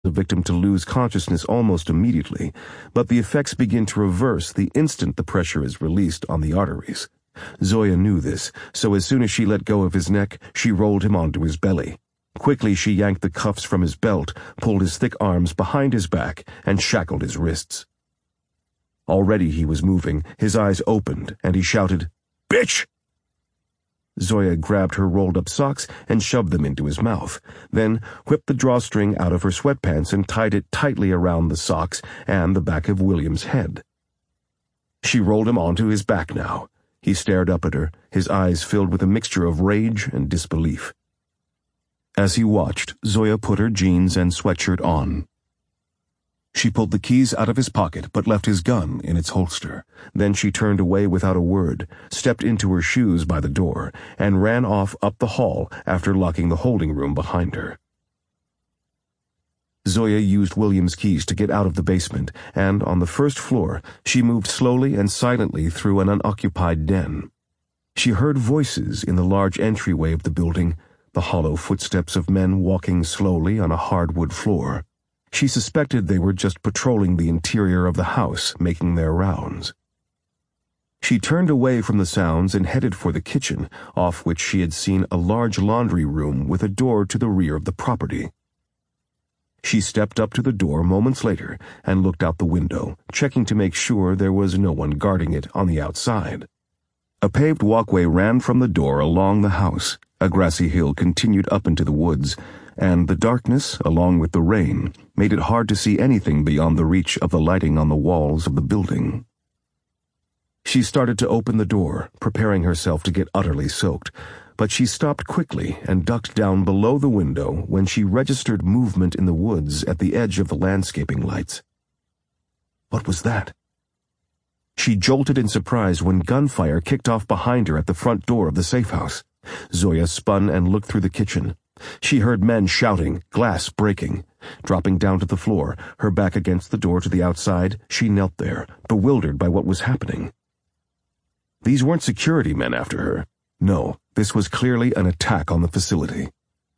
the victim to lose consciousness almost immediately, but the effects begin to reverse the instant the pressure is released on the arteries. Zoya knew this, so as soon as she let go of his neck, she rolled him onto his belly. Quickly she yanked the cuffs from his belt, pulled his thick arms behind his back, and shackled his wrists. Already he was moving, his eyes opened, and he shouted, "Bitch!" Zoya grabbed her rolled-up socks and shoved them into his mouth, then whipped the drawstring out of her sweatpants and tied it tightly around the socks and the back of William's head. She rolled him onto his back now. He stared up at her, his eyes filled with a mixture of rage and disbelief. As he watched, Zoya put her jeans and sweatshirt on. She pulled the keys out of his pocket but left his gun in its holster. Then she turned away without a word, stepped into her shoes by the door, and ran off up the hall after locking the holding room behind her. Zoya used William's keys to get out of the basement, and on the first floor, she moved slowly and silently through an unoccupied den. She heard voices in the large entryway of the building, the hollow footsteps of men walking slowly on a hardwood floor. She suspected they were just patrolling the interior of the house, making their rounds. She turned away from the sounds and headed for the kitchen, off which she had seen a large laundry room with a door to the rear of the property. She stepped up to the door moments later and looked out the window, checking to make sure there was no one guarding it on the outside. A paved walkway ran from the door along the house. A grassy hill continued up into the woods, and the darkness, along with the rain, made it hard to see anything beyond the reach of the lighting on the walls of the building. She started to open the door, preparing herself to get utterly soaked, but she stopped quickly and ducked down below the window when she registered movement in the woods at the edge of the landscaping lights. What was that? She jolted in surprise when gunfire kicked off behind her at the front door of the safe house. Zoya spun and looked through the kitchen. She heard men shouting, glass breaking. Dropping down to the floor, her back against the door to the outside, she knelt there, bewildered by what was happening. These weren't security men after her. No, this was clearly an attack on the facility.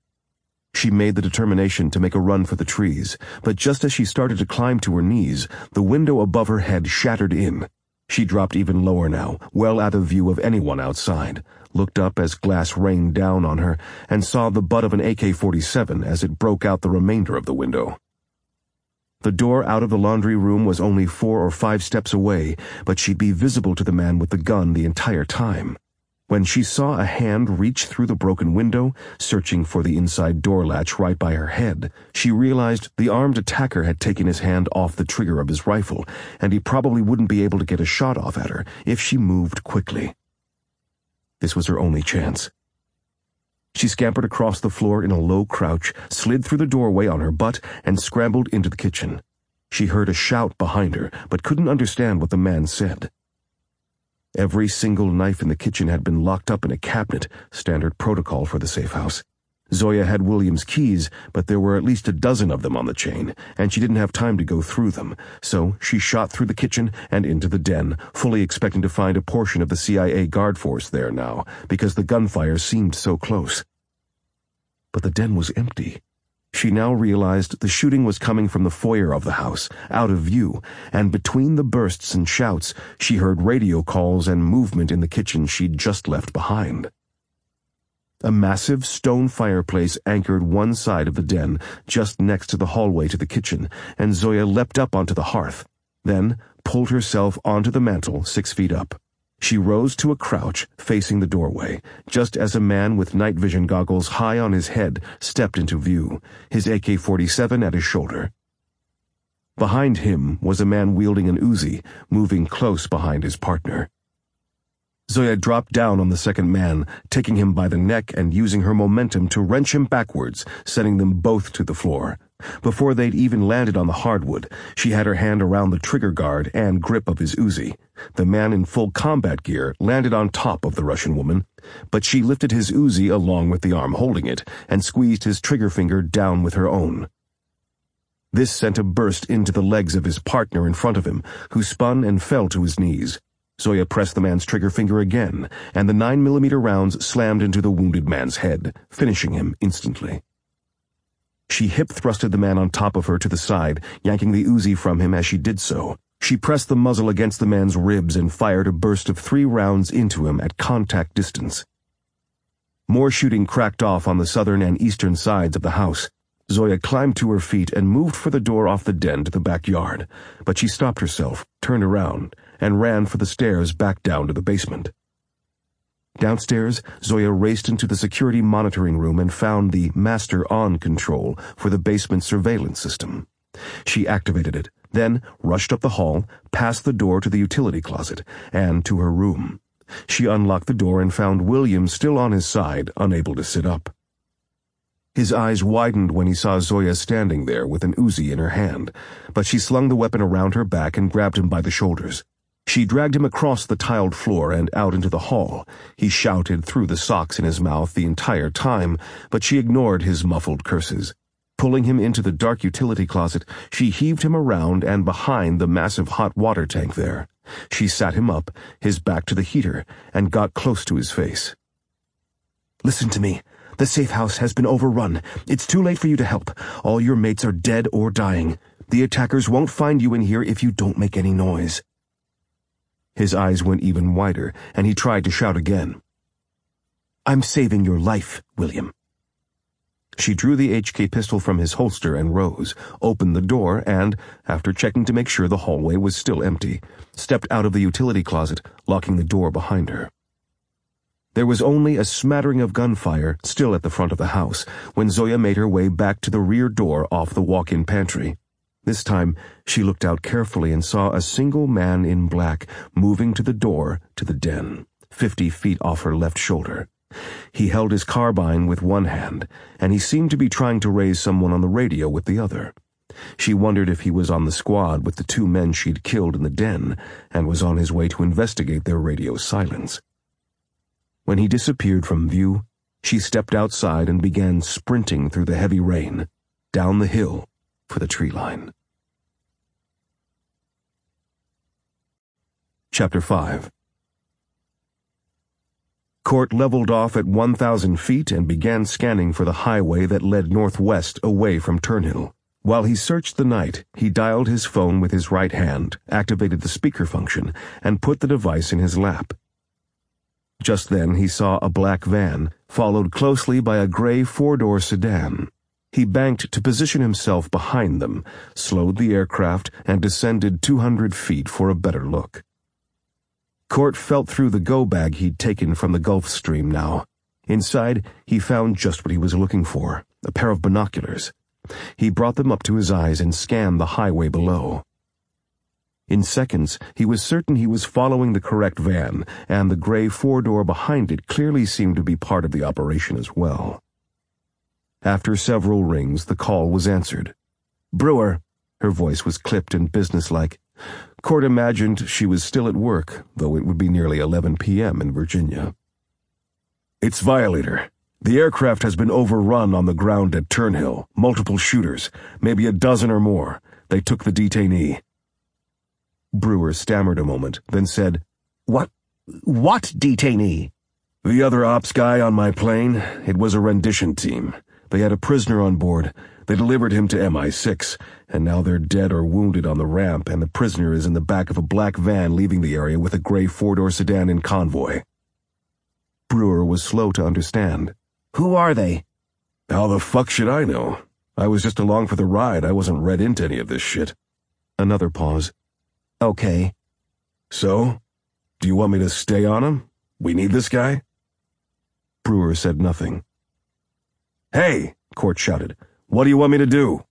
She made the determination to make a run for the trees, but just as she started to climb to her knees, the window above her head shattered in. She dropped even lower now, well out of view of anyone outside, looked up as glass rained down on her, and saw the butt of an AK-47 as it broke out the remainder of the window. The door out of the laundry room was only 4 or 5 steps away, but she'd be visible to the man with the gun the entire time. When she saw a hand reach through the broken window, searching for the inside door latch right by her head, she realized the armed attacker had taken his hand off the trigger of his rifle, and he probably wouldn't be able to get a shot off at her if she moved quickly. This was her only chance. She scampered across the floor in a low crouch, slid through the doorway on her butt, and scrambled into the kitchen. She heard a shout behind her, but couldn't understand what the man said. Every single knife in the kitchen had been locked up in a cabinet, standard protocol for the safe house. Zoya had William's keys, but there were at least a dozen of them on the chain, and she didn't have time to go through them, so she shot through the kitchen and into the den, fully expecting to find a portion of the CIA guard force there now, because the gunfire seemed so close. But the den was empty. She now realized the shooting was coming from the foyer of the house, out of view, and between the bursts and shouts, she heard radio calls and movement in the kitchen she'd just left behind. A massive stone fireplace anchored one side of the den, just next to the hallway to the kitchen, and Zoya leapt up onto the hearth, then pulled herself onto the mantel 6 feet up. She rose to a crouch, facing the doorway, just as a man with night vision goggles high on his head stepped into view, his AK-47 at his shoulder. Behind him was a man wielding an Uzi, moving close behind his partner. Zoya dropped down on the second man, taking him by the neck and using her momentum to wrench him backwards, sending them both to the floor. Before they'd even landed on the hardwood, she had her hand around the trigger guard and grip of his Uzi. The man in full combat gear landed on top of the Russian woman, but she lifted his Uzi along with the arm holding it and squeezed his trigger finger down with her own. This sent a burst into the legs of his partner in front of him, who spun and fell to his knees. Zoya pressed the man's trigger finger again, and the 9mm rounds slammed into the wounded man's head, finishing him instantly. She hip-thrusted the man on top of her to the side, yanking the Uzi from him as she did so. She pressed the muzzle against the man's ribs and fired a burst of 3 rounds into him at contact distance. More shooting cracked off on the southern and eastern sides of the house. Zoya climbed to her feet and moved for the door off the den to the backyard, but she stopped herself, turned around, and ran for the stairs back down to the basement. Downstairs, Zoya raced into the security monitoring room and found the Master On control for the basement surveillance system. She activated it, then rushed up the hall, past the door to the utility closet, and to her room. She unlocked the door and found William still on his side, unable to sit up. His eyes widened when he saw Zoya standing there with an Uzi in her hand, but she slung the weapon around her back and grabbed him by the shoulders. She dragged him across the tiled floor and out into the hall. He shouted through the socks in his mouth the entire time, but she ignored his muffled curses. Pulling him into the dark utility closet, she heaved him around and behind the massive hot water tank there. She sat him up, his back to the heater, and got close to his face. "Listen to me. The safe house has been overrun. It's too late for you to help. All your mates are dead or dying. The attackers won't find you in here if you don't make any noise." His eyes went even wider, and he tried to shout again. "I'm saving your life, William." She drew the HK pistol from his holster and rose, opened the door, and, after checking to make sure the hallway was still empty, stepped out of the utility closet, locking the door behind her. There was only a smattering of gunfire still at the front of the house when Zoya made her way back to the rear door off the walk-in pantry. This time, she looked out carefully and saw a single man in black moving to the door to the den, 50 feet off her left shoulder. He held his carbine with one hand, and he seemed to be trying to raise someone on the radio with the other. She wondered if he was on the squad with the 2 men she'd killed in the den and was on his way to investigate their radio silence. When he disappeared from view, she stepped outside and began sprinting through the heavy rain, down the hill, for the tree line. Chapter 5. Court leveled off at 1,000 feet and began scanning for the highway that led northwest away from Turnhill. While he searched the night, he dialed his phone with his right hand, activated the speaker function, and put the device in his lap. Just then he saw a black van, followed closely by a gray 4-door sedan. He banked to position himself behind them, slowed the aircraft, and descended 200 feet for a better look. Court felt through the go-bag he'd taken from the Gulf Stream now. Inside, he found just what he was looking for, a pair of binoculars. He brought them up to his eyes and scanned the highway below. In seconds, he was certain he was following the correct van, and the gray 4-door behind it clearly seemed to be part of the operation as well. After several rings, the call was answered. "Brewer." Her voice was clipped and businesslike. Court imagined she was still at work, though it would be nearly 11 p.m. in Virginia. "It's Violator. The aircraft has been overrun on the ground at Turnhill. Multiple shooters, maybe a dozen or more. They took the detainee." Brewer stammered a moment, then said, What detainee?" "The other ops guy on my plane. It was a rendition team. They had a prisoner on board. They delivered him to MI6, and now they're dead or wounded on the ramp, and the prisoner is in the back of a black van leaving the area with a gray 4-door sedan in convoy." Brewer was slow to understand. "Who are they?" "How the fuck should I know? I was just along for the ride. I wasn't read into any of this shit." Another pause. "Okay." "So? Do you want me to stay on him? We need this guy?" Brewer said nothing. "Hey!" Court shouted. "What do you want me to do?"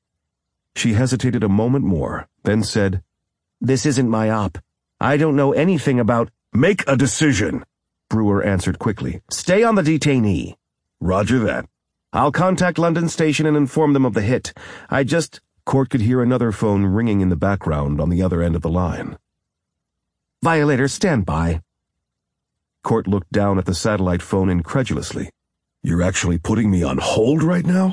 She hesitated a moment more, then said, "This isn't my op. I don't know anything about—" "Make a decision," Brewer answered quickly. "Stay on the detainee." "Roger that." "I'll contact London Station and inform them of the hit. Court could hear another phone ringing in the background on the other end of the line. "Violator, stand by." Court looked down at the satellite phone incredulously. "You're actually putting me on hold right now?"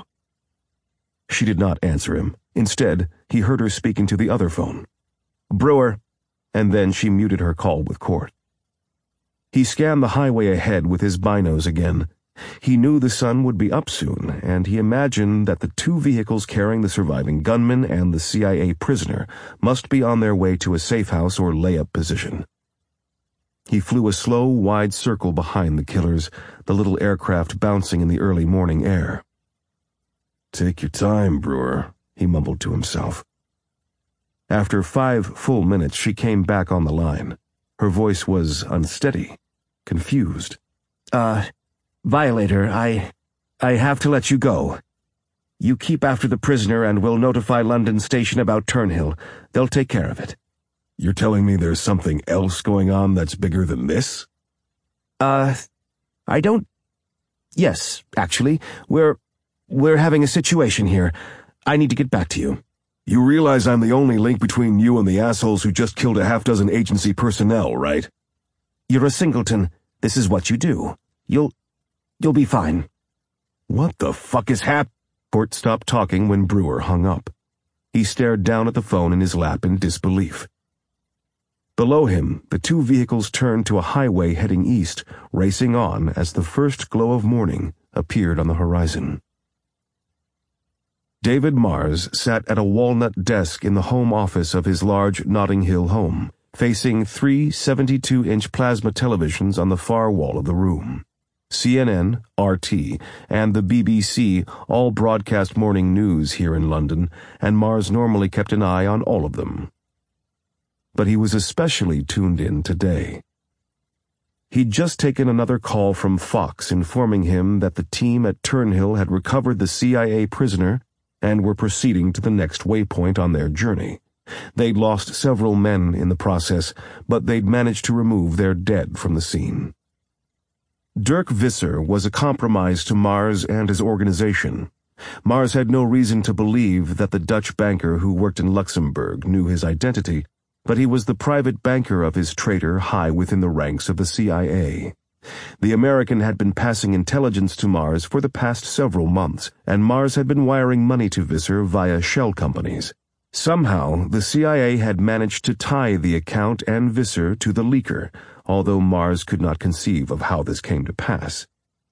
She did not answer him. Instead, he heard her speaking to the other phone. "Brewer," and then she muted her call with Court. He scanned the highway ahead with his binos again, He knew the sun would be up soon, and he imagined that the two vehicles carrying the surviving gunman and the CIA prisoner must be on their way to a safe house or layup position. He flew a slow, wide circle behind the killers, the little aircraft bouncing in the early morning air. "Take your time, Brewer," he mumbled to himself. After 5 full minutes, she came back on the line. Her voice was unsteady, confused. Violator, I have to let you go. You keep after the prisoner and we'll notify London Station about Turnhill. They'll take care of it." "You're telling me there's something else going on that's bigger than this?" I don't... Yes, actually. We're having a situation here. I need to get back to you." "You realize I'm the only link between you and the assholes who just killed a half-dozen agency personnel, right?" "You're a singleton. This is what you do. You'll be fine." "What the fuck is Port stopped talking when Brewer hung up. He stared down at the phone in his lap in disbelief. Below him, the two vehicles turned to a highway heading east, racing on as the first glow of morning appeared on the horizon. David Mars sat at a walnut desk in the home office of his large Notting Hill home, facing 3 72-inch plasma televisions on the far wall of the room. CNN, RT, and the BBC all broadcast morning news here in London, and Mars normally kept an eye on all of them. But he was especially tuned in today. He'd just taken another call from Fox informing him that the team at Turnhill had recovered the CIA prisoner and were proceeding to the next waypoint on their journey. They'd lost several men in the process, but they'd managed to remove their dead from the scene. Dirk Visser was a compromise to Mars and his organization. Mars had no reason to believe that the Dutch banker who worked in Luxembourg knew his identity, but he was the private banker of his traitor high within the ranks of the CIA. The American had been passing intelligence to Mars for the past several months, and Mars had been wiring money to Visser via shell companies. Somehow, the CIA had managed to tie the account and Visser to the leaker, although Mars could not conceive of how this came to pass.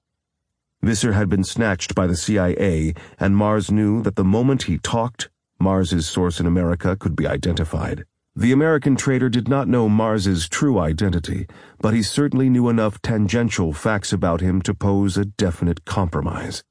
Visser had been snatched by the CIA, and Mars knew that the moment he talked, Mars's source in America could be identified. The American traitor did not know Mars's true identity, but he certainly knew enough tangential facts about him to pose a definite compromise.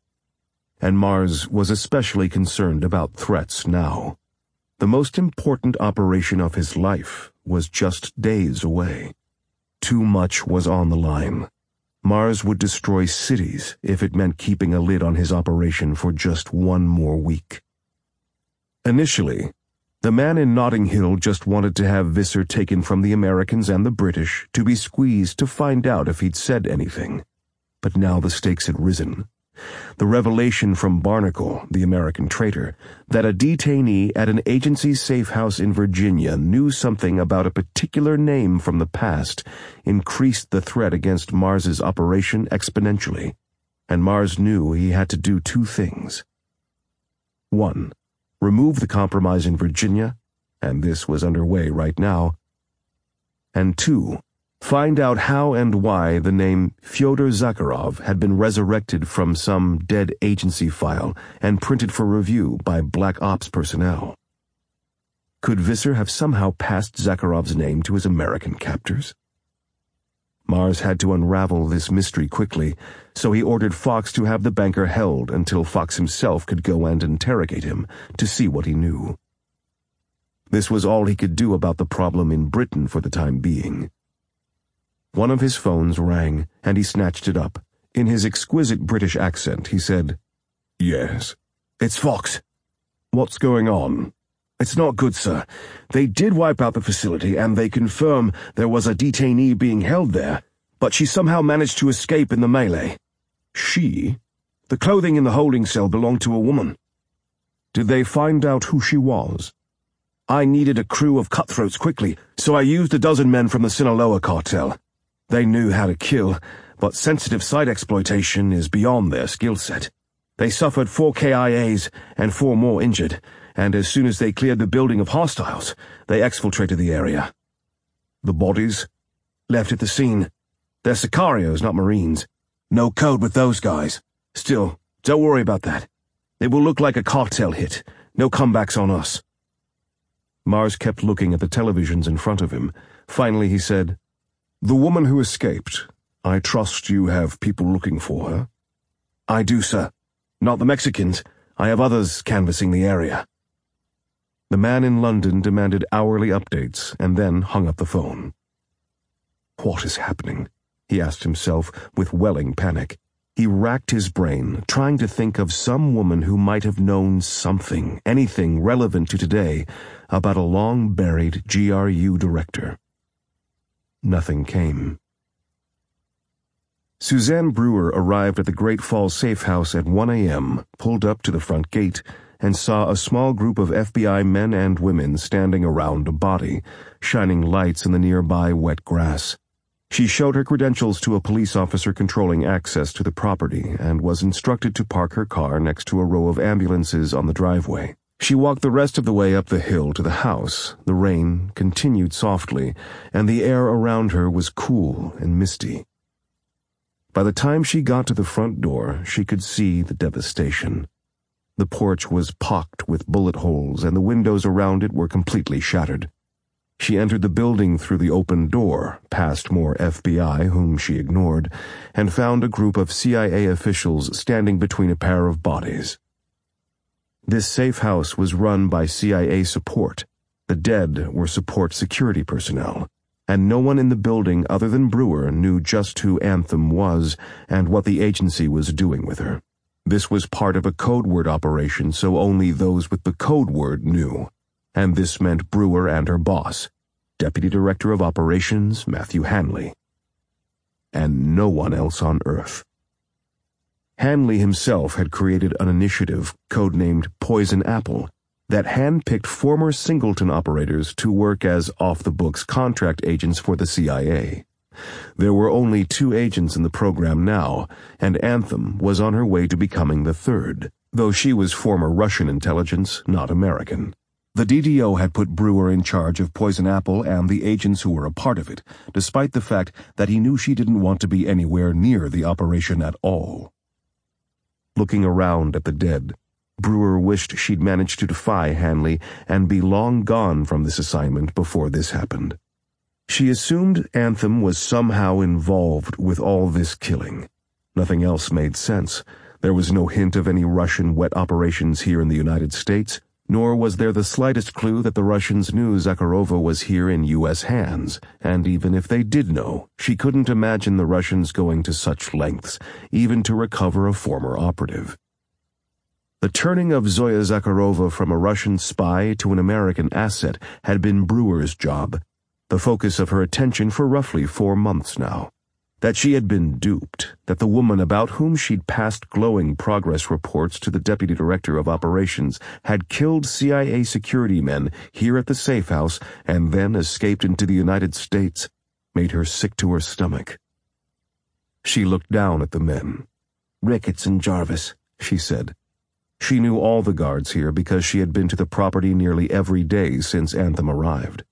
And Mars was especially concerned about threats now. The most important operation of his life was just days away. Too much was on the line. Mars would destroy cities if it meant keeping a lid on his operation for just one more week. Initially, the man in Notting Hill just wanted to have Visser taken from the Americans and the British to be squeezed to find out if he'd said anything. But now the stakes had risen. The revelation from Barnacle, the American traitor, that a detainee at an agency safe house in Virginia knew something about a particular name from the past increased the threat against Mars's operation exponentially, and Mars knew he had to do 2 things. 1. Remove the compromise in Virginia, and this was underway right now. And 2. Find out how and why the name Fyodor Zakharov had been resurrected from some dead agency file and printed for review by Black Ops personnel. Could Visser have somehow passed Zakharov's name to his American captors? Mars had to unravel this mystery quickly, so he ordered Fox to have the banker held until Fox himself could go and interrogate him to see what he knew. This was all he could do about the problem in Britain for the time being. One of his phones rang, and he snatched it up. In his exquisite British accent, he said, "Yes." "It's Fox." "What's going on?" "It's not good, sir. They did wipe out the facility, and they confirm there was a detainee being held there, but she somehow managed to escape in the melee." "She?" "The clothing in the holding cell belonged to a woman." "Did they find out who she was?" "I needed a crew of cutthroats quickly, so I used a dozen men from the Sinaloa cartel. They knew how to kill, but sensitive site exploitation is beyond their skill set. They suffered 4 KIAs and 4 more injured, and as soon as they cleared the building of hostiles, they exfiltrated the area." "The bodies?" "Left at the scene. They're Sicarios, not Marines. No code with those guys. Still, don't worry about that. It will look like a cartel hit. No comebacks on us." Mars kept looking at the televisions in front of him. Finally he said, "The woman who escaped. I trust you have people looking for her." "I do, sir. Not the Mexicans. I have others canvassing the area." The man in London demanded hourly updates and then hung up the phone. What is happening? He asked himself with welling panic. He racked his brain, trying to think of some woman who might have known something, anything relevant to today, about a long-buried GRU director. Nothing came. Suzanne Brewer arrived at the Great Falls Safe House at 1 a.m., pulled up to the front gate, and saw a small group of FBI men and women standing around a body, shining lights in the nearby wet grass. She showed her credentials to a police officer controlling access to the property and was instructed to park her car next to a row of ambulances on the driveway. She walked the rest of the way up the hill to the house. The rain continued softly, and the air around her was cool and misty. By the time she got to the front door, she could see the devastation. The porch was pocked with bullet holes, and the windows around it were completely shattered. She entered the building through the open door, past more FBI whom she ignored, and found a group of CIA officials standing between a pair of bodies. This safe house was run by CIA support. The dead were support security personnel, and no one in the building other than Brewer knew just who Anthem was and what the agency was doing with her. This was part of a code word operation, so only those with the code word knew. And this meant Brewer and her boss, Deputy Director of Operations Matthew Hanley. And no one else on Earth. Hanley himself had created an initiative codenamed Poison Apple that handpicked former Singleton operators to work as off-the-books contract agents for the CIA. There were only 2 agents in the program now, and Anthem was on her way to becoming the 3rd, though she was former Russian intelligence, not American. The DDO had put Brewer in charge of Poison Apple and the agents who were a part of it, despite the fact that he knew she didn't want to be anywhere near the operation at all. Looking around at the dead, Brewer wished she'd managed to defy Hanley and be long gone from this assignment before this happened. She assumed Anthem was somehow involved with all this killing. Nothing else made sense. There was no hint of any Russian wet operations here in the United States, nor was there the slightest clue that the Russians knew Zakharova was here in U.S. hands, and even if they did know, she couldn't imagine the Russians going to such lengths, even to recover a former operative. The turning of Zoya Zakharova from a Russian spy to an American asset had been Brewer's job, the focus of her attention for roughly 4 months now. That she had been duped, that the woman about whom she'd passed glowing progress reports to the Deputy Director of Operations had killed CIA security men here at the safe house and then escaped into the United States, made her sick to her stomach. She looked down at the men. "Ricketts and Jarvis," she said. She knew all the guards here because she had been to the property nearly every day since Anthem arrived.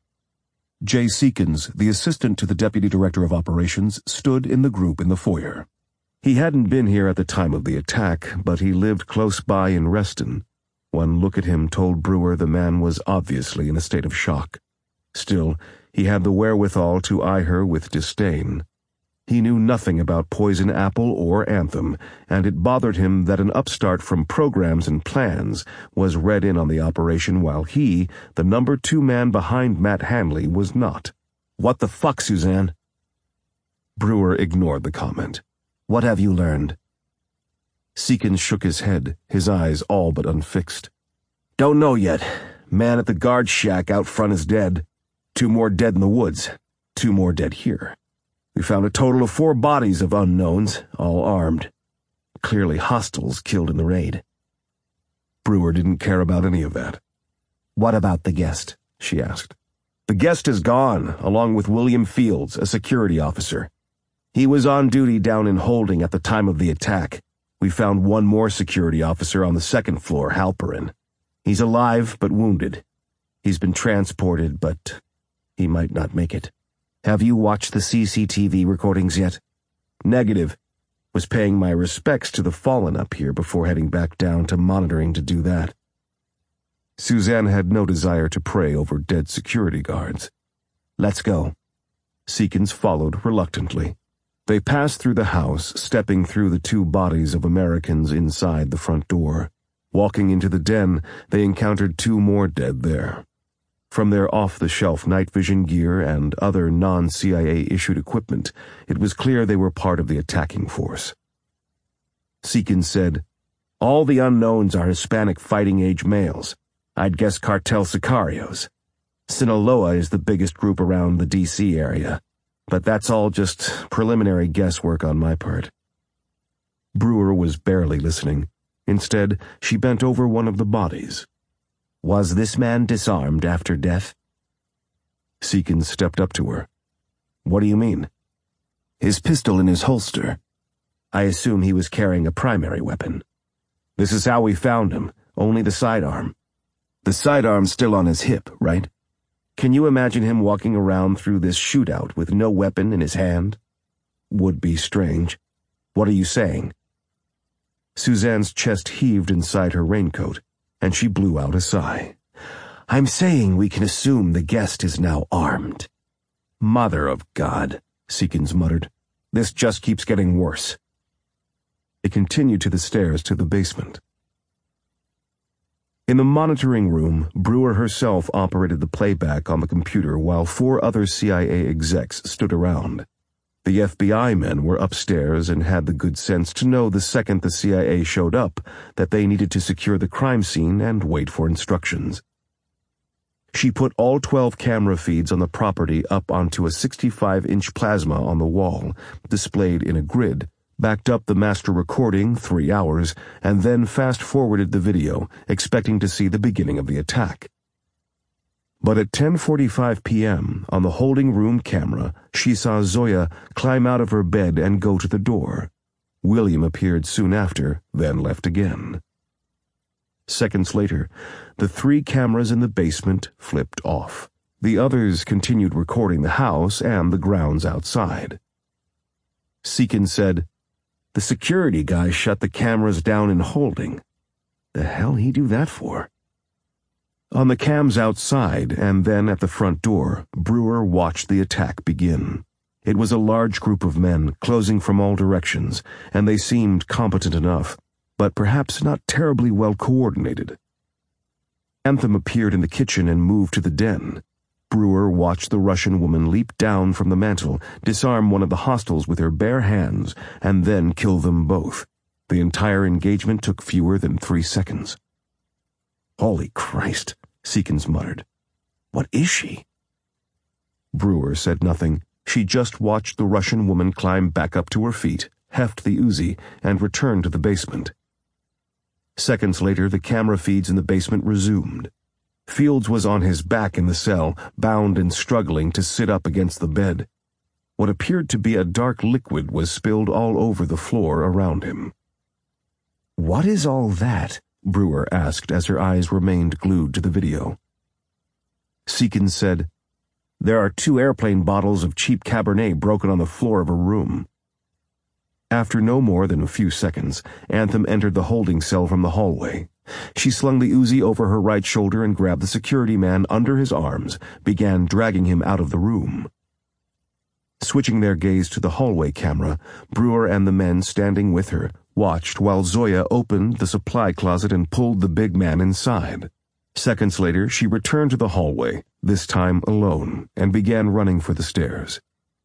Jay Seekins, the assistant to the Deputy Director of Operations, stood in the group in the foyer. He hadn't been here at the time of the attack, but he lived close by in Reston. One look at him told Brewer the man was obviously in a state of shock. Still, he had the wherewithal to eye her with disdain. He knew nothing about Poison Apple or Anthem, and it bothered him that an upstart from programs and plans was read in on the operation while he, the number 2 man behind Matt Hanley, was not. "What the fuck, Suzanne?" Brewer ignored the comment. "What have you learned?" Seekins shook his head, his eyes all but unfixed. "Don't know yet. Man at the guard shack out front is dead. 2 more dead in the woods. 2 more dead here. We found a total of 4 bodies of unknowns, all armed. Clearly hostiles killed in the raid." Brewer didn't care about any of that. "What about the guest?" she asked. "The guest is gone, along with William Fields, a security officer. He was on duty down in Holding at the time of the attack. We found 1 more security officer on the 2nd floor, Halperin. He's alive but wounded. He's been transported, but he might not make it. Have you watched the CCTV recordings yet?" "Negative. Was paying my respects to the fallen up here before heading back down to monitoring to do that. Suzanne had no desire to pray over dead security guards. Let's go. Seekins followed reluctantly. They passed through the house, stepping through the two bodies of Americans inside the front door. Walking into the den, they encountered two more dead there. From their off-the-shelf night vision gear and other non-CIA-issued equipment, it was clear they were part of the attacking force. Seekins said, "All the unknowns are Hispanic fighting-age males. I'd guess cartel sicarios. Sinaloa is the biggest group around the D.C. area, but that's all just preliminary guesswork on my part." Brewer was barely listening. Instead, she bent over one of the bodies. "Was this man disarmed after death?" Seekins stepped up to her. "What do you mean?" "His pistol in his holster. I assume he was carrying a primary weapon. This is how we found him, only the sidearm. The sidearm's still on his hip, right? Can you imagine him walking around through this shootout with no weapon in his hand? Would be strange. What are you saying?" Suzanne's chest heaved inside her raincoat, and she blew out a sigh. "I'm saying we can assume the guest is now armed." "Mother of God," Seekins muttered. "This just keeps getting worse." They continued to the stairs to the basement. In the monitoring room, Brewer herself operated the playback on the computer while 4 other CIA execs stood around. The FBI men were upstairs and had the good sense to know the second the CIA showed up that they needed to secure the crime scene and wait for instructions. She put all 12 camera feeds on the property up onto a 65-inch plasma on the wall, displayed in a grid, backed up the master recording 3 hours, and then fast-forwarded the video, expecting to see the beginning of the attack. But at 10:45 p.m., on the holding room camera, she saw Zoya climb out of her bed and go to the door. William appeared soon after, then left again. Seconds later, the 3 cameras in the basement flipped off. The others continued recording the house and the grounds outside. Seekins said, "The security guy shut the cameras down in holding. The hell he do that for?" On the cams outside and then at the front door, Brewer watched the attack begin. It was a large group of men closing from all directions, and they seemed competent enough, but perhaps not terribly well coordinated. Anthem appeared in the kitchen and moved to the den. Brewer watched the Russian woman leap down from the mantel, disarm one of the hostiles with her bare hands, and then kill them both. The entire engagement took fewer than 3 seconds. "Holy Christ," Seekins muttered. "What is she?" Brewer said nothing. She just watched the Russian woman climb back up to her feet, heft the Uzi, and return to the basement. Seconds later, the camera feeds in the basement resumed. Fields was on his back in the cell, bound and struggling to sit up against the bed. What appeared to be a dark liquid was spilled all over the floor around him. "What is all that?" Brewer asked as her eyes remained glued to the video. Seekins said, "There are 2 airplane bottles of cheap Cabernet broken on the floor of a room." After no more than a few seconds, Anthem entered the holding cell from the hallway. She slung the Uzi over her right shoulder and grabbed the security man under his arms, began dragging him out of the room. Switching their gaze to the hallway camera, Brewer and the men standing with her watched while Zoya opened the supply closet and pulled the big man inside. Seconds later, she returned to the hallway, this time alone, and began running for the stairs.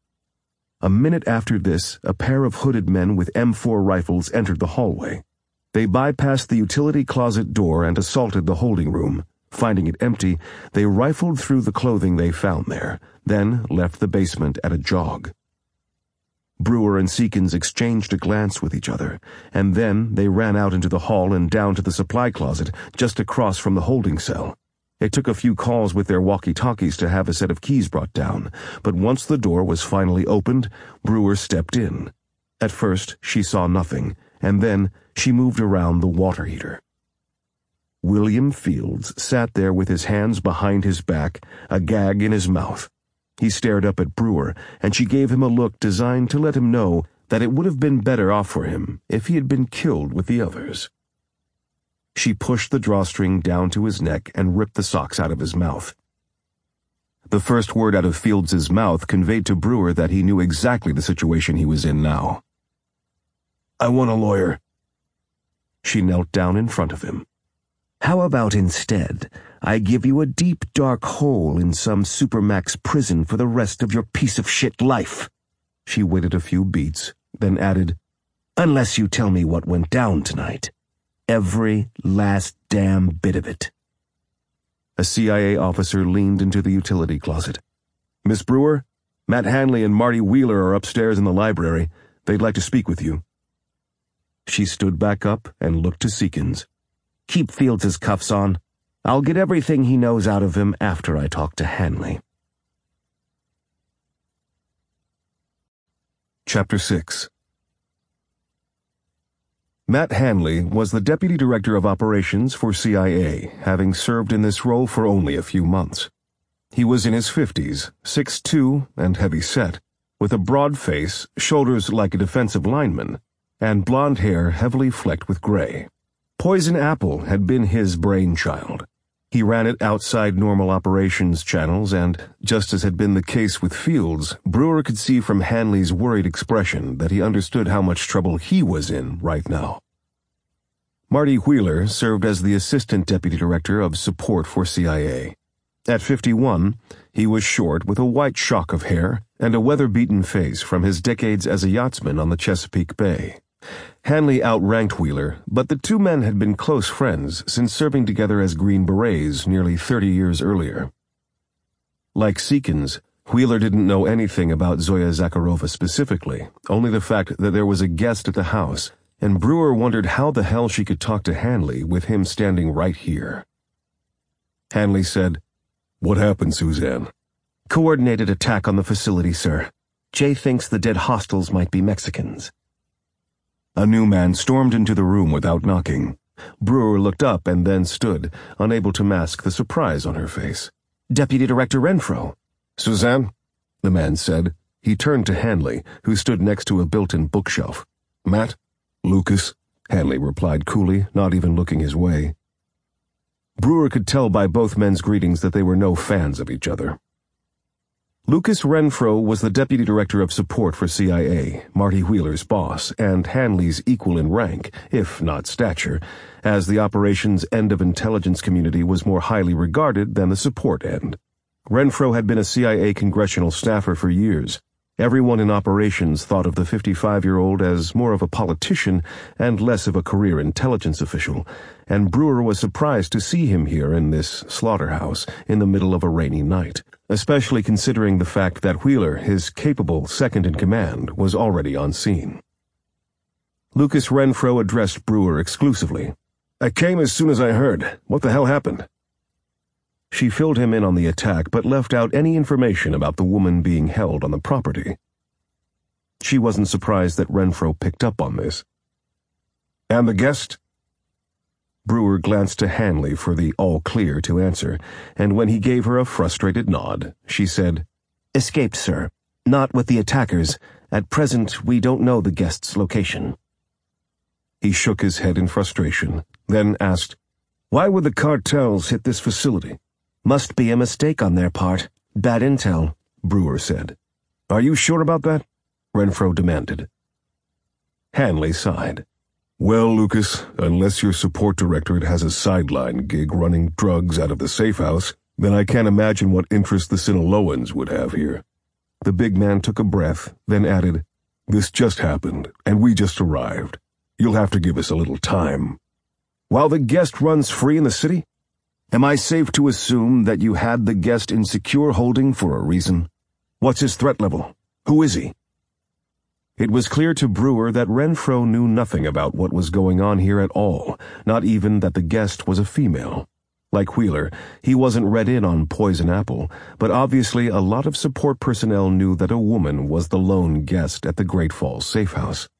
A minute after this, a pair of hooded men with M4 rifles entered the hallway. They bypassed the utility closet door and assaulted the holding room. Finding it empty, they rifled through the clothing they found there, then left the basement at a jog. Brewer and Seekins exchanged a glance with each other, and then they ran out into the hall and down to the supply closet just across from the holding cell. It took a few calls with their walkie-talkies to have a set of keys brought down, but once the door was finally opened, Brewer stepped in. At first, she saw nothing, and then she moved around the water heater. William Fields sat there with his hands behind his back, a gag in his mouth. He stared up at Brewer, and she gave him a look designed to let him know that it would have been better off for him if he had been killed with the others. She pushed the drawstring down to his neck and ripped the socks out of his mouth. The first word out of Fields's mouth conveyed to Brewer that he knew exactly the situation he was in now. "I want a lawyer." She knelt down in front of him. "How about instead, I give you a deep, dark hole in some supermax prison for the rest of your piece of shit life?" She waited a few beats, then added, "Unless you tell me what went down tonight. Every last damn bit of it." A CIA officer leaned into the utility closet. "Miss Brewer, Matt Hanley and Marty Wheeler are upstairs in the library. They'd like to speak with you." She stood back up and looked to Seekins. "Keep Fields' cuffs on. I'll get everything he knows out of him after I talk to Hanley." Chapter 6. Matt Hanley was the Deputy Director of Operations for CIA, having served in this role for only a few months. He was in his 50s, 6'2", and heavy-set, with a broad face, shoulders like a defensive lineman, and blonde hair heavily flecked with gray. Poison Apple had been his brainchild. He ran it outside normal operations channels, and, just as had been the case with Fields, Brewer could see from Hanley's worried expression that he understood how much trouble he was in right now. Marty Wheeler served as the Assistant Deputy Director of Support for CIA. At 51, he was short with a white shock of hair and a weather-beaten face from his decades as a yachtsman on the Chesapeake Bay. Hanley outranked Wheeler, but the two men had been close friends since serving together as Green Berets nearly 30 years earlier. Like Seekins, Wheeler didn't know anything about Zoya Zakharova specifically, only the fact that there was a guest at the house, and Brewer wondered how the hell she could talk to Hanley with him standing right here. Hanley said, "What happened, Suzanne?" "Coordinated attack on the facility, sir. Jay thinks the dead hostiles might be Mexicans." A new man stormed into the room without knocking. Brewer looked up and then stood, unable to mask the surprise on her face. "Deputy Director Renfro." "Suzanne?" the man said. He turned to Hanley, who stood next to a built-in bookshelf. "Matt?" "Lucas," Hanley replied coolly, not even looking his way. Brewer could tell by both men's greetings that they were no fans of each other. Lucas Renfro was the Deputy Director of Support for CIA, Marty Wheeler's boss, and Hanley's equal in rank, if not stature, as the operations end of intelligence community was more highly regarded than the support end. Renfro had been a CIA congressional staffer for years. Everyone in operations thought of the 55-year-old as more of a politician and less of a career intelligence official, and Brewer was surprised to see him here in this slaughterhouse in the middle of a rainy night, especially considering the fact that Wheeler, his capable second-in-command, was already on scene. Lucas Renfro addressed Brewer exclusively. "I came as soon as I heard. What the hell happened?" She filled him in on the attack, but left out any information about the woman being held on the property. She wasn't surprised that Renfro picked up on this. "And the guest?" Brewer glanced to Hanley for the all-clear to answer, and when he gave her a frustrated nod, she said, "Escaped, sir. Not with the attackers. At present, we don't know the guest's location." He shook his head in frustration, then asked, "Why would the cartels hit this facility?" "Must be a mistake on their part. Bad intel," Brewer said. "Are you sure about that?" Renfro demanded. Hanley sighed. "Well, Lucas, unless your support directorate has a sideline gig running drugs out of the safe house, then I can't imagine what interest the Sinaloans would have here." The big man took a breath, then added, "This just happened, and we just arrived. You'll have to give us a little time." "While the guest runs free in the city? Am I safe to assume that you had the guest in secure holding for a reason? What's his threat level? Who is he?" It was clear to Brewer that Renfro knew nothing about what was going on here at all, not even that the guest was a female. Like Wheeler, he wasn't read in on Poison Apple, but obviously a lot of support personnel knew that a woman was the lone guest at the Great Falls safe house.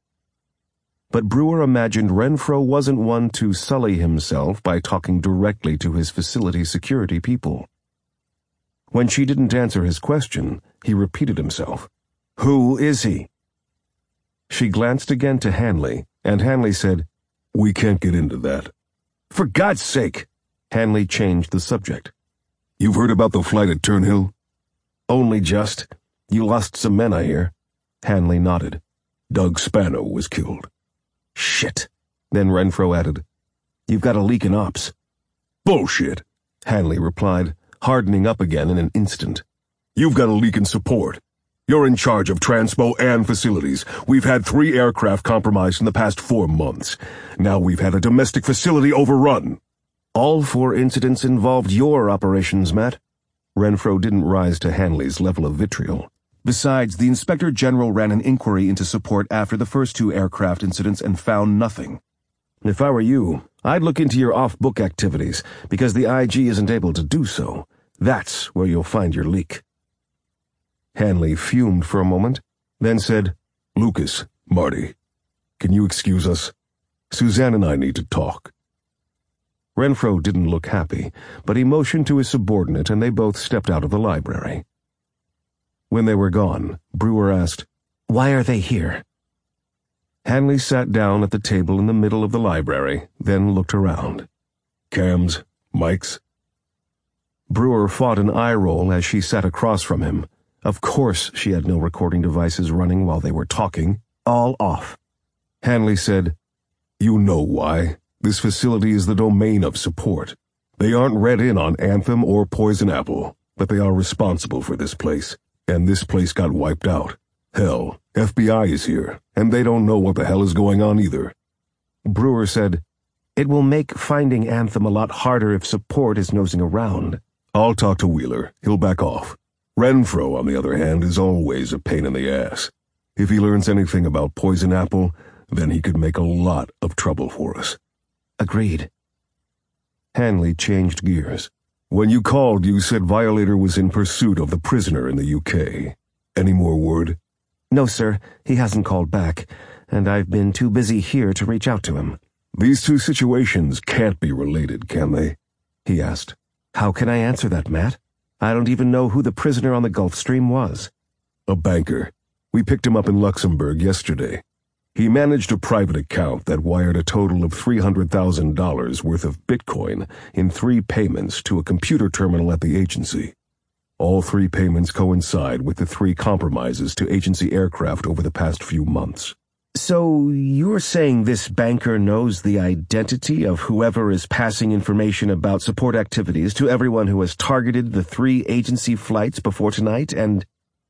But Brewer imagined Renfro wasn't one to sully himself by talking directly to his facility security people. When she didn't answer his question, he repeated himself. "Who is he?" She glanced again to Hanley, and Hanley said, "We can't get into that." "For God's sake!" Hanley changed the subject. "You've heard about the flight at Turnhill?" "Only just. You lost some men, I hear." Hanley nodded. "Doug Spano was killed." "Shit." Then Renfro added, "You've got a leak in ops." "Bullshit," Hanley replied, hardening up again in an instant. "You've got a leak in support. You're in charge of transpo and facilities. We've had 3 aircraft compromised in the past 4 months. Now we've had a domestic facility overrun." "All 4 incidents involved your operations, Matt." Renfro didn't rise to Hanley's level of vitriol. Besides, the Inspector General ran an inquiry into support after the first 2 aircraft incidents and found nothing. "If I were you, I'd look into your off-book activities, because the IG isn't able to do so. That's where you'll find your leak." Hanley fumed for a moment, then said, "Lucas, Marty, can you excuse us? Suzanne and I need to talk." Renfro didn't look happy, but he motioned to his subordinate and they both stepped out of the library. When they were gone, Brewer asked, "Why are they here?" Hanley sat down at the table in the middle of the library, then looked around. "Cams, mics?" Brewer fought an eye roll as she sat across from him. Of course she had no recording devices running while they were talking. All off. Hanley said, "You know why. This facility is the domain of support. They aren't read in on Anthem or Poison Apple, but they are responsible for this place. And this place got wiped out. Hell, FBI is here, and they don't know what the hell is going on either." Brewer said, "It will make finding Anthem a lot harder if support is nosing around." "I'll talk to Wheeler. He'll back off. Renfro, on the other hand, is always a pain in the ass. If he learns anything about Poison Apple, then he could make a lot of trouble for us." "Agreed." Hanley changed gears. "When you called, you said Violator was in pursuit of the prisoner in the UK. Any more word?" "No, sir. He hasn't called back, and I've been too busy here to reach out to him." "These 2 situations can't be related, can they?" he asked. "How can I answer that, Matt? I don't even know who the prisoner on the Gulf Stream was." "A banker. We picked him up in Luxembourg yesterday. He managed a private account that wired a total of $300,000 worth of Bitcoin in 3 payments to a computer terminal at the agency. All 3 payments coincide with the 3 compromises to agency aircraft over the past few months." "So you're saying this banker knows the identity of whoever is passing information about support activities to everyone who has targeted the 3 agency flights before tonight and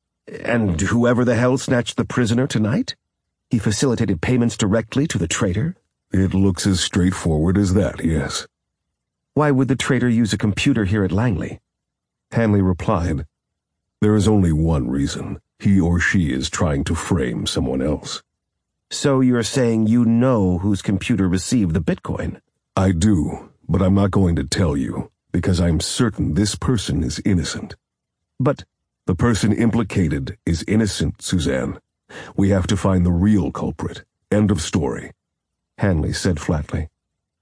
whoever the hell snatched the prisoner tonight? He facilitated payments directly to the traitor?" "It looks as straightforward as that, yes." "Why would the traitor use a computer here at Langley?" Hanley replied, "There is only one reason. He or she is trying to frame someone else." "So you're saying you know whose computer received the Bitcoin?" "I do, but I'm not going to tell you, because I'm certain this person is innocent." "But the person implicated is innocent, Suzanne. We have to find the real culprit. End of story," Hanley said flatly.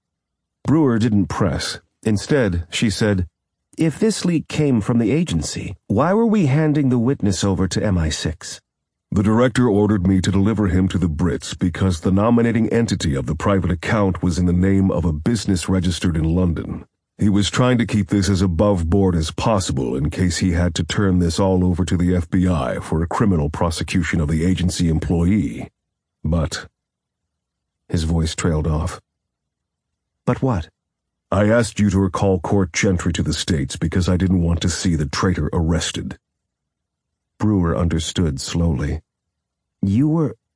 Brewer didn't press. Instead, she said, "If this leak came from the agency, why were we handing the witness over to MI6? "The director ordered me to deliver him to the Brits because the nominating entity of the private account was in the name of a business registered in London. He was trying to keep this as above board as possible in case he had to turn this all over to the FBI for a criminal prosecution of the agency employee. But—" His voice trailed off. "But what?" "I asked you to recall court gentry to the States because I didn't want to see the traitor arrested." Brewer understood slowly. You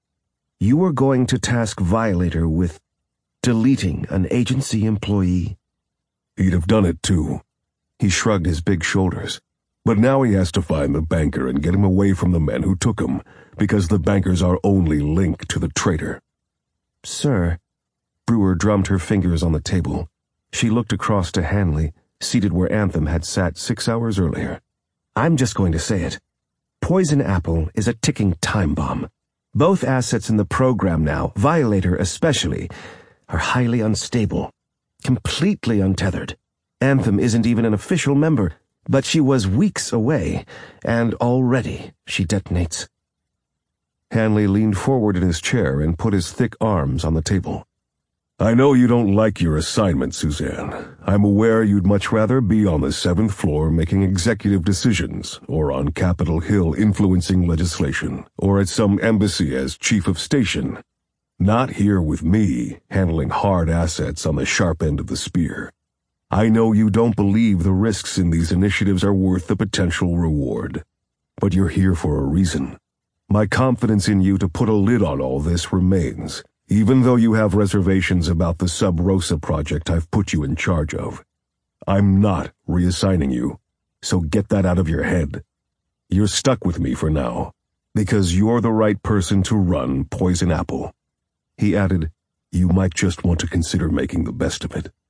were going to task Violator with deleting an agency employee?" "He'd have done it too." He shrugged his big shoulders. "But now he has to find the banker and get him away from the men who took him, because the banker's our only link to the traitor." "Sir," Brewer drummed her fingers on the table. She looked across to Hanley, seated where Anthem had sat 6 hours earlier. "I'm just going to say it. Poison Apple is a ticking time bomb. Both assets in the program now, Violator especially, are highly unstable, completely untethered. Anthem isn't even an official member, but she was weeks away, and already she detonates." Hanley leaned forward in his chair and put his thick arms on the table. I know you don't like your assignment, Suzanne. I'm aware you'd much rather be on the 7th floor making executive decisions, or on Capitol Hill influencing legislation, or at some embassy as chief of station. Not here with me, handling hard assets on the sharp end of the spear. I know you don't believe the risks in these initiatives are worth the potential reward. But you're here for a reason. My confidence in you to put a lid on all this remains, even though you have reservations about the Sub Rosa project I've put you in charge of. I'm not reassigning you, so get that out of your head. You're stuck with me for now, because you're the right person to run Poison Apple. He added, you might just want to consider making the best of it.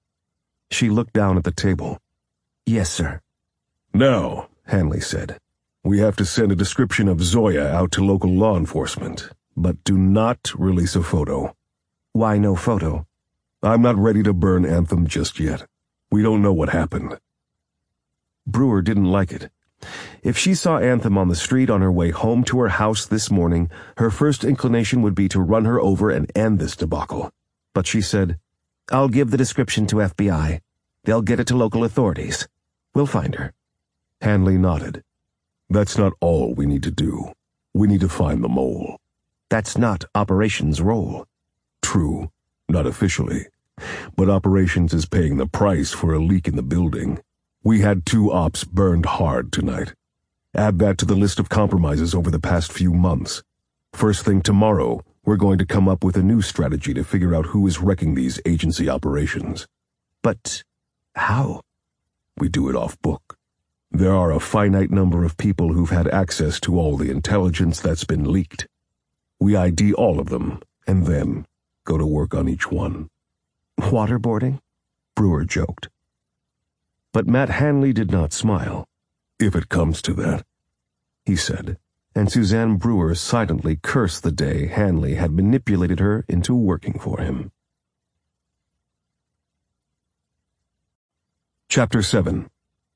She looked down at the table. Yes, sir. Now, Hanley said, we have to send a description of Zoya out to local law enforcement. But do not release a photo. Why no photo? I'm not ready to burn Anthem just yet. We don't know what happened. Brewer didn't like it. If she saw Anthem on the street on her way home to her house this morning, her first inclination would be to run her over and end this debacle. But she said, I'll give the description to FBI. They'll get it to local authorities. We'll find her. Hanley nodded. That's not all we need to do. We need to find the mole. That's not Operations' role. True, not officially. But Operations is paying the price for a leak in the building. We had 2 ops burned hard tonight. Add that to the list of compromises over the past few months. First thing tomorrow, we're going to come up with a new strategy to figure out who is wrecking these agency operations. But how? We do it off book. There are a finite number of people who've had access to all the intelligence that's been leaked. We ID all of them, and then go to work on each one. Waterboarding? Brewer joked. But Matt Hanley did not smile. If it comes to that, he said, and Suzanne Brewer silently cursed the day Hanley had manipulated her into working for him. Chapter 7.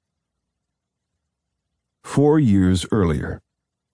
4 years earlier.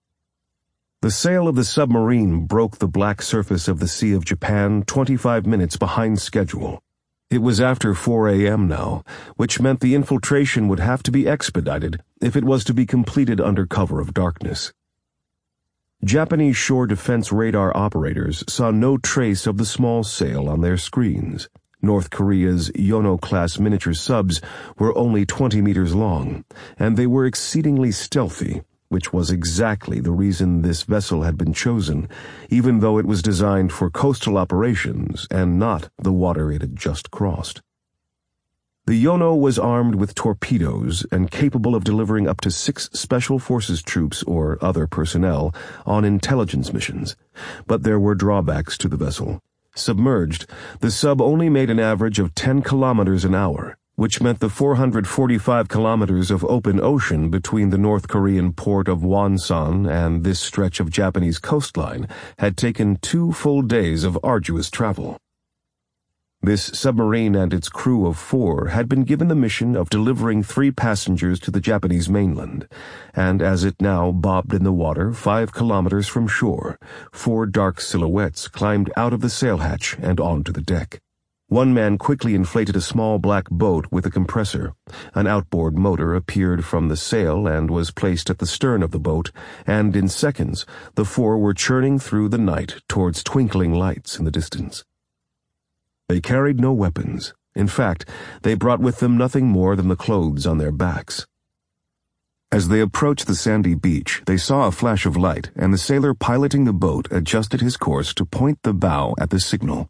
The sail of the submarine broke the black surface of the Sea of Japan 25 minutes behind schedule. It was after 4 a.m. now, which meant the infiltration would have to be expedited if it was to be completed under cover of darkness. Japanese shore defense radar operators saw no trace of the small sail on their screens. North Korea's Yono-class miniature subs were only 20 meters long, and they were exceedingly stealthy, which was exactly the reason this vessel had been chosen, even though it was designed for coastal operations and not the water it had just crossed. The Yono was armed with torpedoes and capable of delivering up to 6 Special Forces troops or other personnel on intelligence missions, but there were drawbacks to the vessel. Submerged, the sub only made an average of 10 kilometers an hour, which meant the 445 kilometers of open ocean between the North Korean port of Wonsan and this stretch of Japanese coastline had taken 2 full days of arduous travel. This submarine and its crew of 4 had been given the mission of delivering 3 passengers to the Japanese mainland, and as it now bobbed in the water 5 kilometers from shore, 4 dark silhouettes climbed out of the sail hatch and onto the deck. One man quickly inflated a small black boat with a compressor. An outboard motor appeared from the sail and was placed at the stern of the boat, and in seconds the 4 were churning through the night towards twinkling lights in the distance. They carried no weapons. In fact, they brought with them nothing more than the clothes on their backs. As they approached the sandy beach, they saw a flash of light, and the sailor piloting the boat adjusted his course to point the bow at the signal.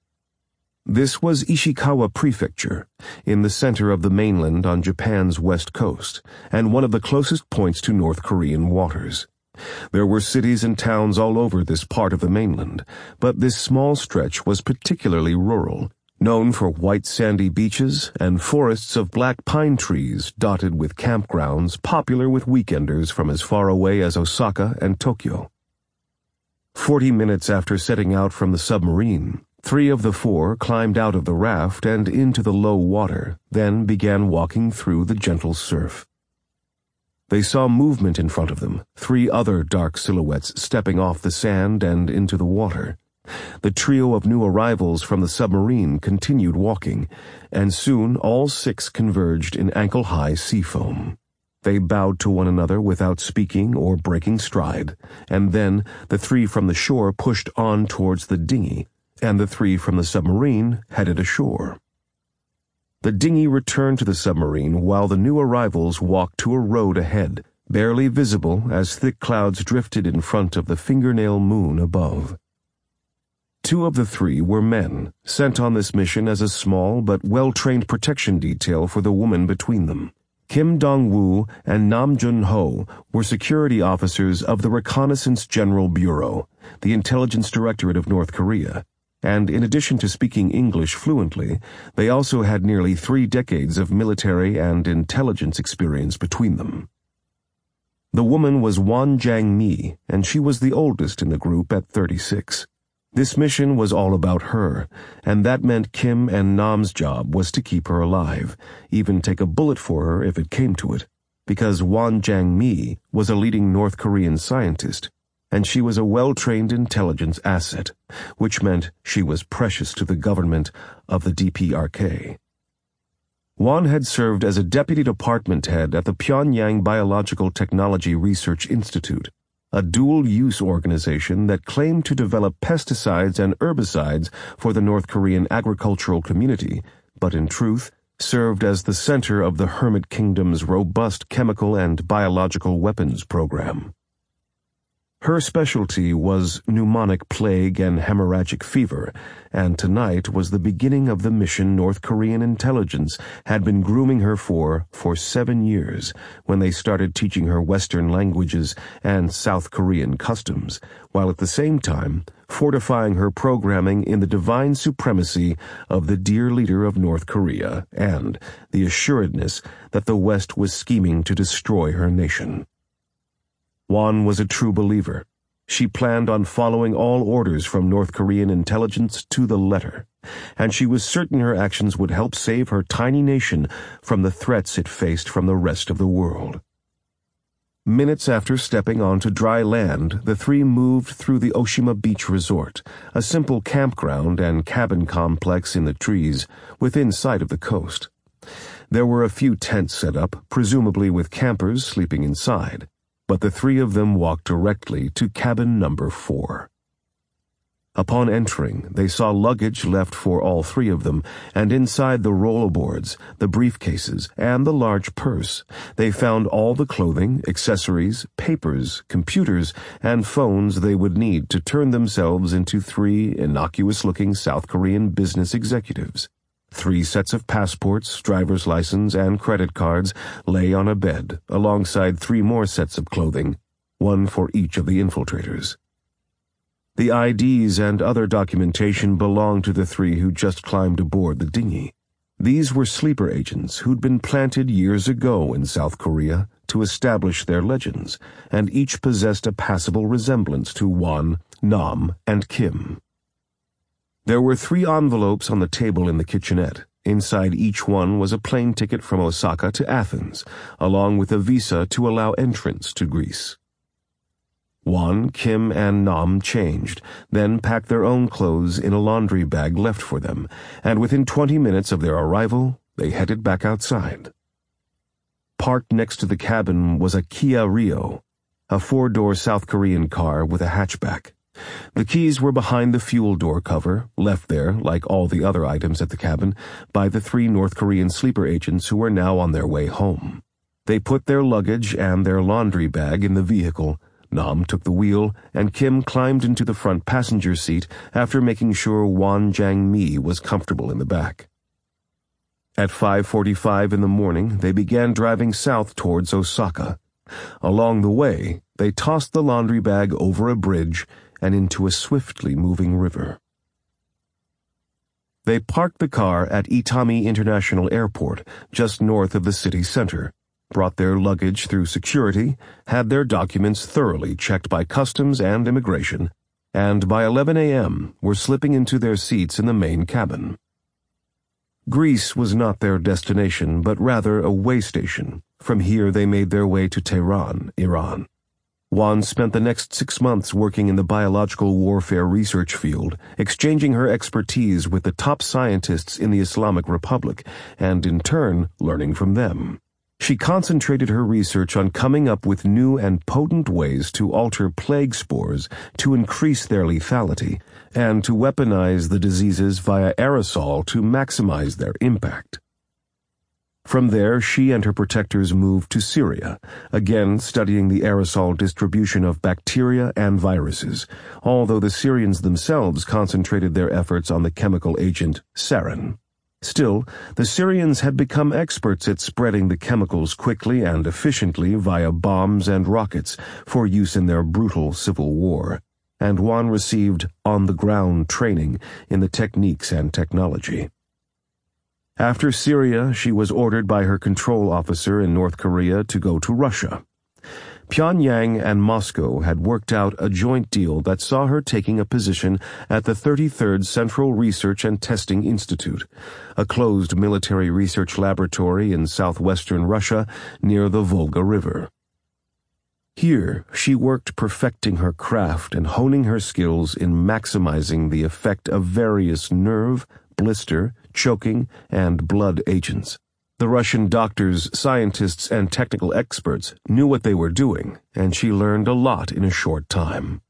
This was Ishikawa Prefecture, in the center of the mainland on Japan's west coast, and one of the closest points to North Korean waters. There were cities and towns all over this part of the mainland, but this small stretch was particularly rural, known for white sandy beaches and forests of black pine trees dotted with campgrounds popular with weekenders from as far away as Osaka and Tokyo. 40 minutes after setting out from the submarine, 3 of the 4 climbed out of the raft and into the low water, then began walking through the gentle surf. They saw movement in front of them, 3 other dark silhouettes stepping off the sand and into the water. The trio of new arrivals from the submarine continued walking, and soon all 6 converged in ankle-high sea foam. They bowed to one another without speaking or breaking stride, and then the 3 from the shore pushed on towards the dinghy, and the 3 from the submarine headed ashore. The dinghy returned to the submarine while the new arrivals walked to a road ahead, barely visible as thick clouds drifted in front of the fingernail moon above. 2 of the 3 were men, sent on this mission as a small but well-trained protection detail for the woman between them. Kim Dong-woo and Nam Jun-ho were security officers of the Reconnaissance General Bureau, the Intelligence Directorate of North Korea, and in addition to speaking English fluently, they also had nearly 3 decades of military and intelligence experience between them. The woman was Won Jang-mi, and she was the oldest in the group at 36. This mission was all about her, and that meant Kim and Nam's job was to keep her alive, even take a bullet for her if it came to it, because Won Jang-mi was a leading North Korean scientist, and she was a well-trained intelligence asset, which meant she was precious to the government of the DPRK. Won had served as a deputy department head at the Pyongyang Biological Technology Research Institute, a dual-use organization that claimed to develop pesticides and herbicides for the North Korean agricultural community, but in truth served as the center of the Hermit Kingdom's robust chemical and biological weapons program. Her specialty was pneumonic plague and hemorrhagic fever, and tonight was the beginning of the mission North Korean intelligence had been grooming her for 7 years, when they started teaching her Western languages and South Korean customs, while at the same time fortifying her programming in the divine supremacy of the dear leader of North Korea and the assuredness that the West was scheming to destroy her nation. Won was a true believer. She planned on following all orders from North Korean intelligence to the letter, and she was certain her actions would help save her tiny nation from the threats it faced from the rest of the world. Minutes after stepping onto dry land, the 3 moved through the Oshima Beach Resort, a simple campground and cabin complex in the trees within sight of the coast. There were a few tents set up, presumably with campers sleeping inside, but the 3 of them walked directly to cabin number 4. Upon entering, they saw luggage left for all 3 of them, and inside the rollerboards, the briefcases, and the large purse, they found all the clothing, accessories, papers, computers, and phones they would need to turn themselves into 3 innocuous-looking South Korean business executives. 3 sets of passports, driver's license, and credit cards lay on a bed, alongside 3 more sets of clothing, 1 for each of the infiltrators. The IDs and other documentation belonged to the 3 who just climbed aboard the dinghy. These were sleeper agents who'd been planted years ago in South Korea to establish their legends, and each possessed a passable resemblance to Won, Nam, and Kim. There were 3 envelopes on the table in the kitchenette. Inside each one was a plane ticket from Osaka to Athens, along with a visa to allow entrance to Greece. Won, Kim, and Nam changed, then packed their own clothes in a laundry bag left for them, and within 20 minutes of their arrival, they headed back outside. Parked next to the cabin was a Kia Rio, a 4-door South Korean car with a hatchback. The keys were behind the fuel door cover, left there, like all the other items at the cabin, by the 3 North Korean sleeper agents who were now on their way home. They put their luggage and their laundry bag in the vehicle. Nam took the wheel, and Kim climbed into the front passenger seat after making sure Won Jang-mi was comfortable in the back. At 5:45 in the morning, they began driving south towards Osaka. Along the way, they tossed the laundry bag over a bridge and into a swiftly moving river. They parked the car at Itami International Airport, just north of the city center, brought their luggage through security, had their documents thoroughly checked by customs and immigration, and by 11 a.m. were slipping into their seats in the main cabin. Greece was not their destination, but rather a way station, From here they made their way to Tehran, Iran. Juan spent the next 6 months working in the biological warfare research field, exchanging her expertise with the top scientists in the Islamic Republic, and in turn, learning from them. She concentrated her research on coming up with new and potent ways to alter plague spores to increase their lethality, and to weaponize the diseases via aerosol to maximize their impact. From there, she and her protectors moved to Syria, again studying the aerosol distribution of bacteria and viruses, although the Syrians themselves concentrated their efforts on the chemical agent sarin. Still, the Syrians had become experts at spreading the chemicals quickly and efficiently via bombs and rockets for use in their brutal civil war, and Juan received on-the-ground training in the techniques and technology. After Syria, she was ordered by her control officer in North Korea to go to Russia. Pyongyang and Moscow had worked out a joint deal that saw her taking a position at the 33rd Central Research and Testing Institute, a closed military research laboratory in southwestern Russia near the Volga River. Here, she worked perfecting her craft and honing her skills in maximizing the effect of various nerve, blister, choking, and blood agents. The Russian doctors, scientists, and technical experts knew what they were doing, and she learned a lot in a short time.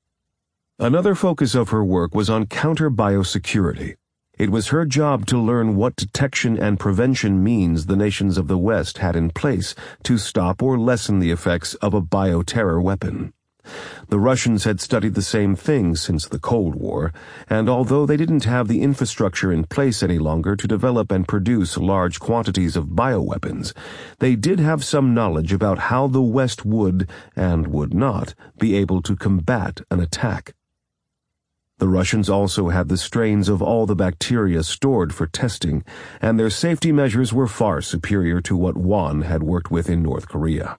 Another focus of her work was on counter-biosecurity. It was her job to learn what detection and prevention means the nations of the West had in place to stop or lessen the effects of a bioterror weapon. The Russians had studied the same thing since the Cold War, and although they didn't have the infrastructure in place any longer to develop and produce large quantities of bioweapons, they did have some knowledge about how the West would, and would not, be able to combat an attack. The Russians also had the strains of all the bacteria stored for testing, and their safety measures were far superior to what Juan had worked with in North Korea.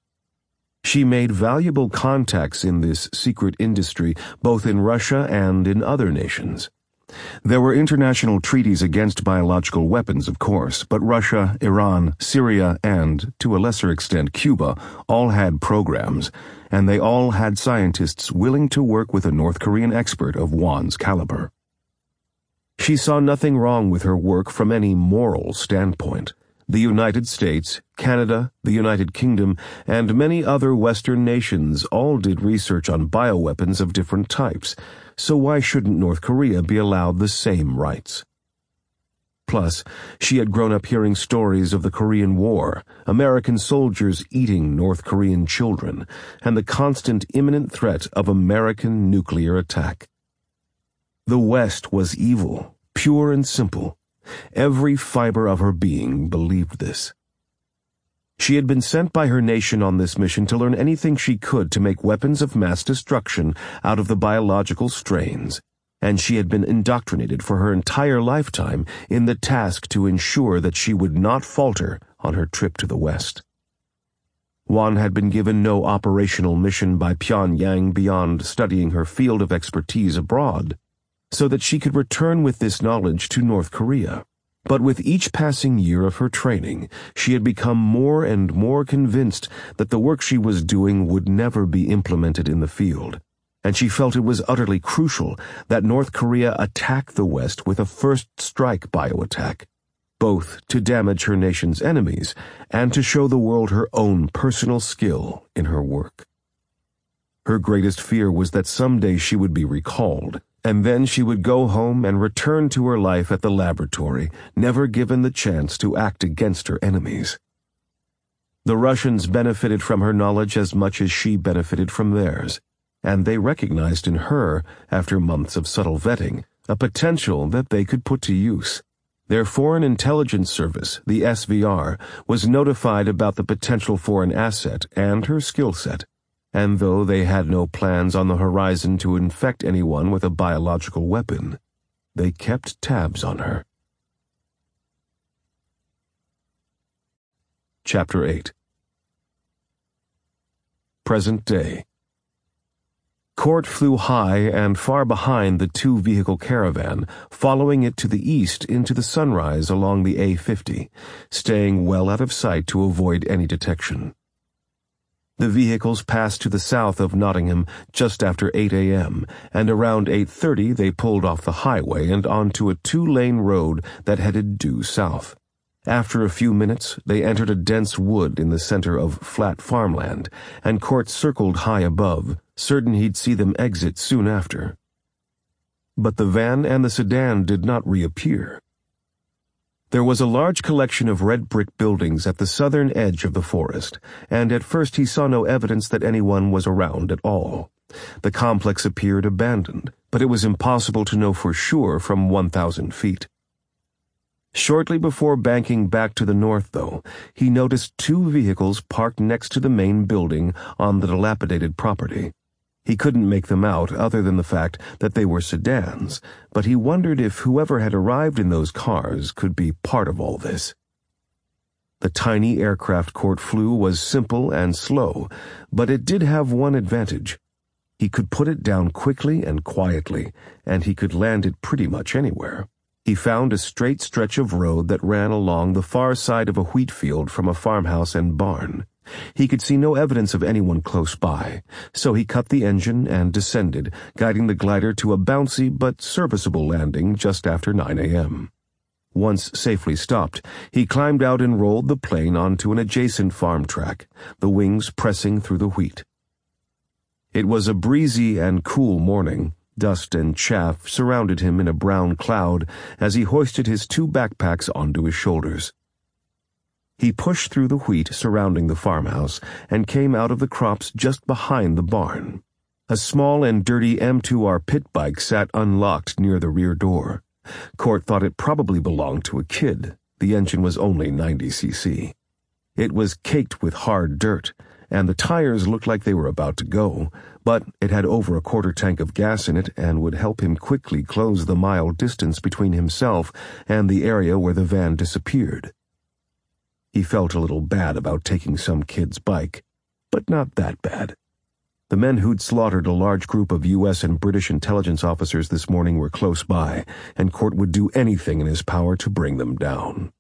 She made valuable contacts in this secret industry, both in Russia and in other nations. There were international treaties against biological weapons, of course, but Russia, Iran, Syria, and, to a lesser extent, Cuba all had programs, and they all had scientists willing to work with a North Korean expert of Juan's caliber. She saw nothing wrong with her work from any moral standpoint. The United States, Canada, the United Kingdom, and many other Western nations all did research on bioweapons of different types, so why shouldn't North Korea be allowed the same rights? Plus, she had grown up hearing stories of the Korean War, American soldiers eating North Korean children, and the constant imminent threat of American nuclear attack. The West was evil, pure and simple. Every fiber of her being believed this. She had been sent by her nation on this mission to learn anything she could to make weapons of mass destruction out of the biological strains, and she had been indoctrinated for her entire lifetime in the task to ensure that she would not falter on her trip to the West. Juan had been given no operational mission by Pyongyang beyond studying her field of expertise abroad, so that she could return with this knowledge to North Korea. But with each passing year of her training, she had become more and more convinced that the work she was doing would never be implemented in the field, and she felt it was utterly crucial that North Korea attack the West with a first strike bioattack, both to damage her nation's enemies and to show the world her own personal skill in her work. Her greatest fear was that someday she would be recalled, and then she would go home and return to her life at the laboratory, never given the chance to act against her enemies. The Russians benefited from her knowledge as much as she benefited from theirs, and they recognized in her, after months of subtle vetting, a potential that they could put to use. Their Foreign Intelligence Service, the SVR, was notified about the potential for an asset and her skill set, and though they had no plans on the horizon to infect anyone with a biological weapon, they kept tabs on her. Chapter 8. Present Day. Court flew high and far behind the two-vehicle caravan, following it to the east into the sunrise along the A50, staying well out of sight to avoid any detection. The vehicles passed to the south of Nottingham just after 8 a.m., and around 8:30 they pulled off the highway and onto a two-lane road that headed due south. After a few minutes, they entered a dense wood in the center of flat farmland, and Court circled high above, certain he'd see them exit soon after. But the van and the sedan did not reappear. There was a large collection of red brick buildings at the southern edge of the forest, and at first he saw no evidence that anyone was around at all. The complex appeared abandoned, but it was impossible to know for sure from 1,000 feet. Shortly before banking back to the north, though, he noticed two vehicles parked next to the main building on the dilapidated property. He couldn't make them out other than the fact that they were sedans, but he wondered if whoever had arrived in those cars could be part of all this. The tiny aircraft Court flew was simple and slow, but it did have one advantage. He could put it down quickly and quietly, and he could land it pretty much anywhere. He found a straight stretch of road that ran along the far side of a wheat field from a farmhouse and barn. He could see no evidence of anyone close by, so he cut the engine and descended, guiding the glider to a bouncy but serviceable landing just after 9 a.m. Once safely stopped, he climbed out and rolled the plane onto an adjacent farm track, the wings pressing through the wheat. It was a breezy and cool morning. Dust and chaff surrounded him in a brown cloud as he hoisted his two backpacks onto his shoulders. He pushed through the wheat surrounding the farmhouse and came out of the crops just behind the barn. A small and dirty M2R pit bike sat unlocked near the rear door. Court thought it probably belonged to a kid. The engine was only 90 cc. It was caked with hard dirt, and the tires looked like they were about to go, but it had over a quarter tank of gas in it and would help him quickly close the mile distance between himself and the area where the van disappeared. He felt a little bad about taking some kid's bike, but not that bad. The men who'd slaughtered a large group of U.S. and British intelligence officers this morning were close by, and Court would do anything in his power to bring them down.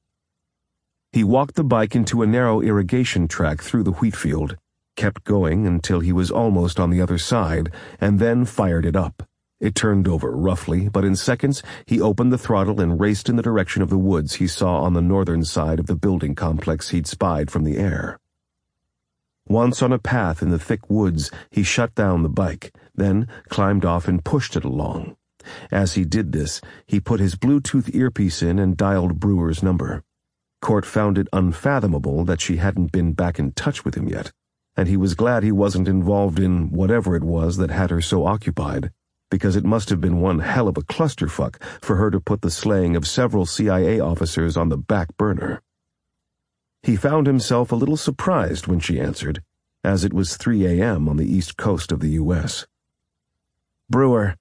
He walked the bike into a narrow irrigation track through the wheat field, kept going until he was almost on the other side, and then fired it up. It turned over roughly, but in seconds he opened the throttle and raced in the direction of the woods he saw on the northern side of the building complex he'd spied from the air. Once on a path in the thick woods, he shut down the bike, then climbed off and pushed it along. As he did this, he put his Bluetooth earpiece in and dialed Brewer's number. Court found it unfathomable that she hadn't been back in touch with him yet, and he was glad he wasn't involved in whatever it was that had her so occupied, because it must have been one hell of a clusterfuck for her to put the slaying of several CIA officers on the back burner. He found himself a little surprised when she answered, as it was 3 a.m. on the east coast of the U.S. "Brewer."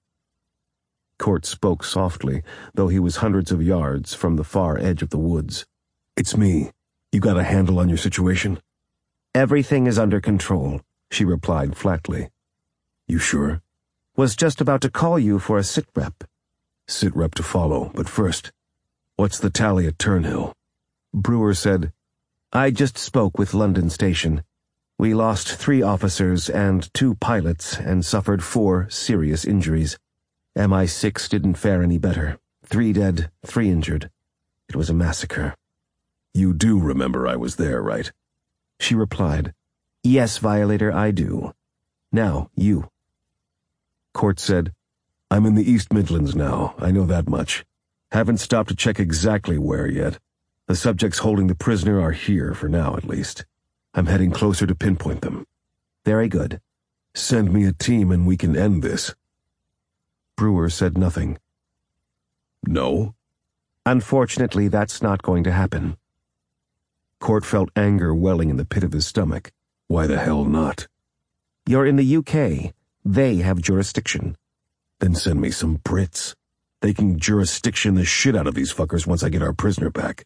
Court spoke softly, though he was hundreds of yards from the far edge of the woods. "It's me. You got a handle on your situation?" "Everything is under control," she replied flatly. "You sure?" "Was just about to call you for a sitrep." "Sitrep to follow, but first, what's the tally at Turnhill?" Brewer said, "I just spoke with London Station. We lost 3 officers and 2 pilots and suffered 4 serious injuries. MI6 didn't fare any better. 3 dead, 3 injured. It was a massacre." "You do remember I was there, right?" She replied, "Yes, Violator, I do. Now, you." Court said, "I'm in the East Midlands now, I know that much. Haven't stopped to check exactly where yet. The subjects holding the prisoner are here, for now at least. I'm heading closer to pinpoint them." "Very good." "Send me a team and we can end this." Brewer said nothing. "No?" "Unfortunately, that's not going to happen." Court felt anger welling in the pit of his stomach. "Why the hell not?" "You're in the UK. They have jurisdiction." "Then send me some Brits. They can jurisdiction the shit out of these fuckers once I get our prisoner back."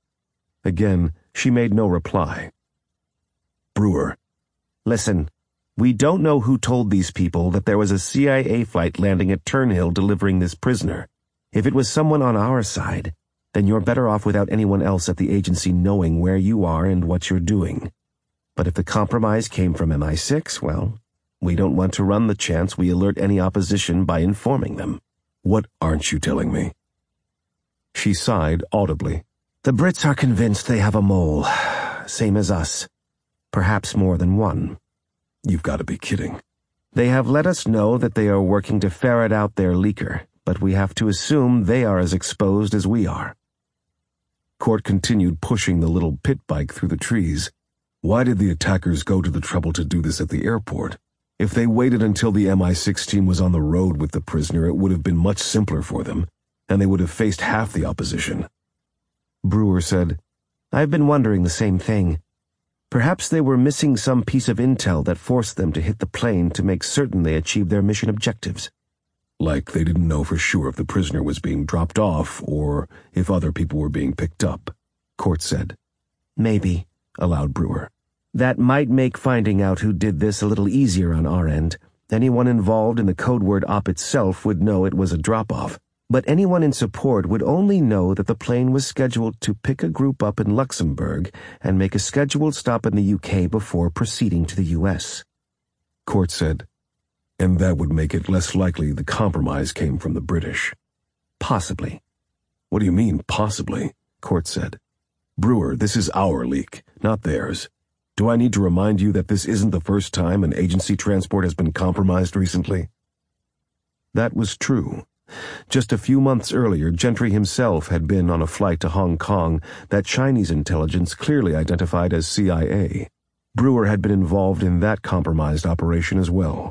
Again, she made no reply. "Brewer." "Listen, We don't know who told these people that there was a CIA flight landing at Turnhill delivering this prisoner. If it was someone on our side, then you're better off without anyone else at the agency knowing where you are and what you're doing. But if the compromise came from MI6, well, we don't want to run the chance we alert any opposition by informing them. What aren't you telling me? She sighed audibly. The Brits are convinced they have a mole, same as us. Perhaps more than one. You've got to be kidding. They have let us know that they are working to ferret out their leaker, but we have to assume they are as exposed as we are. Court continued pushing the little pit bike through the trees. Why did the attackers go to the trouble to do this at the airport? If they waited until the MI6 team was on the road with the prisoner, it would have been much simpler for them, and they would have faced half the opposition. Brewer said, I've been wondering the same thing. Perhaps they were missing some piece of intel that forced them to hit the plane to make certain they achieved their mission objectives. Like they didn't know for sure if the prisoner was being dropped off or if other people were being picked up, Court said. Maybe, allowed Brewer. That might make finding out who did this a little easier on our end. Anyone involved in the code word op itself would know it was a drop-off. But anyone in support would only know that the plane was scheduled to pick a group up in Luxembourg and make a scheduled stop in the UK before proceeding to the US. Court said, and that would make it less likely the compromise came from the British. Possibly. What do you mean, possibly? Court said. Brewer, this is our leak, not theirs. Do I need to remind you that this isn't the first time an agency transport has been compromised recently? That was true. Just a few months earlier, Gentry himself had been on a flight to Hong Kong that Chinese intelligence clearly identified as CIA. Brewer had been involved in that compromised operation as well.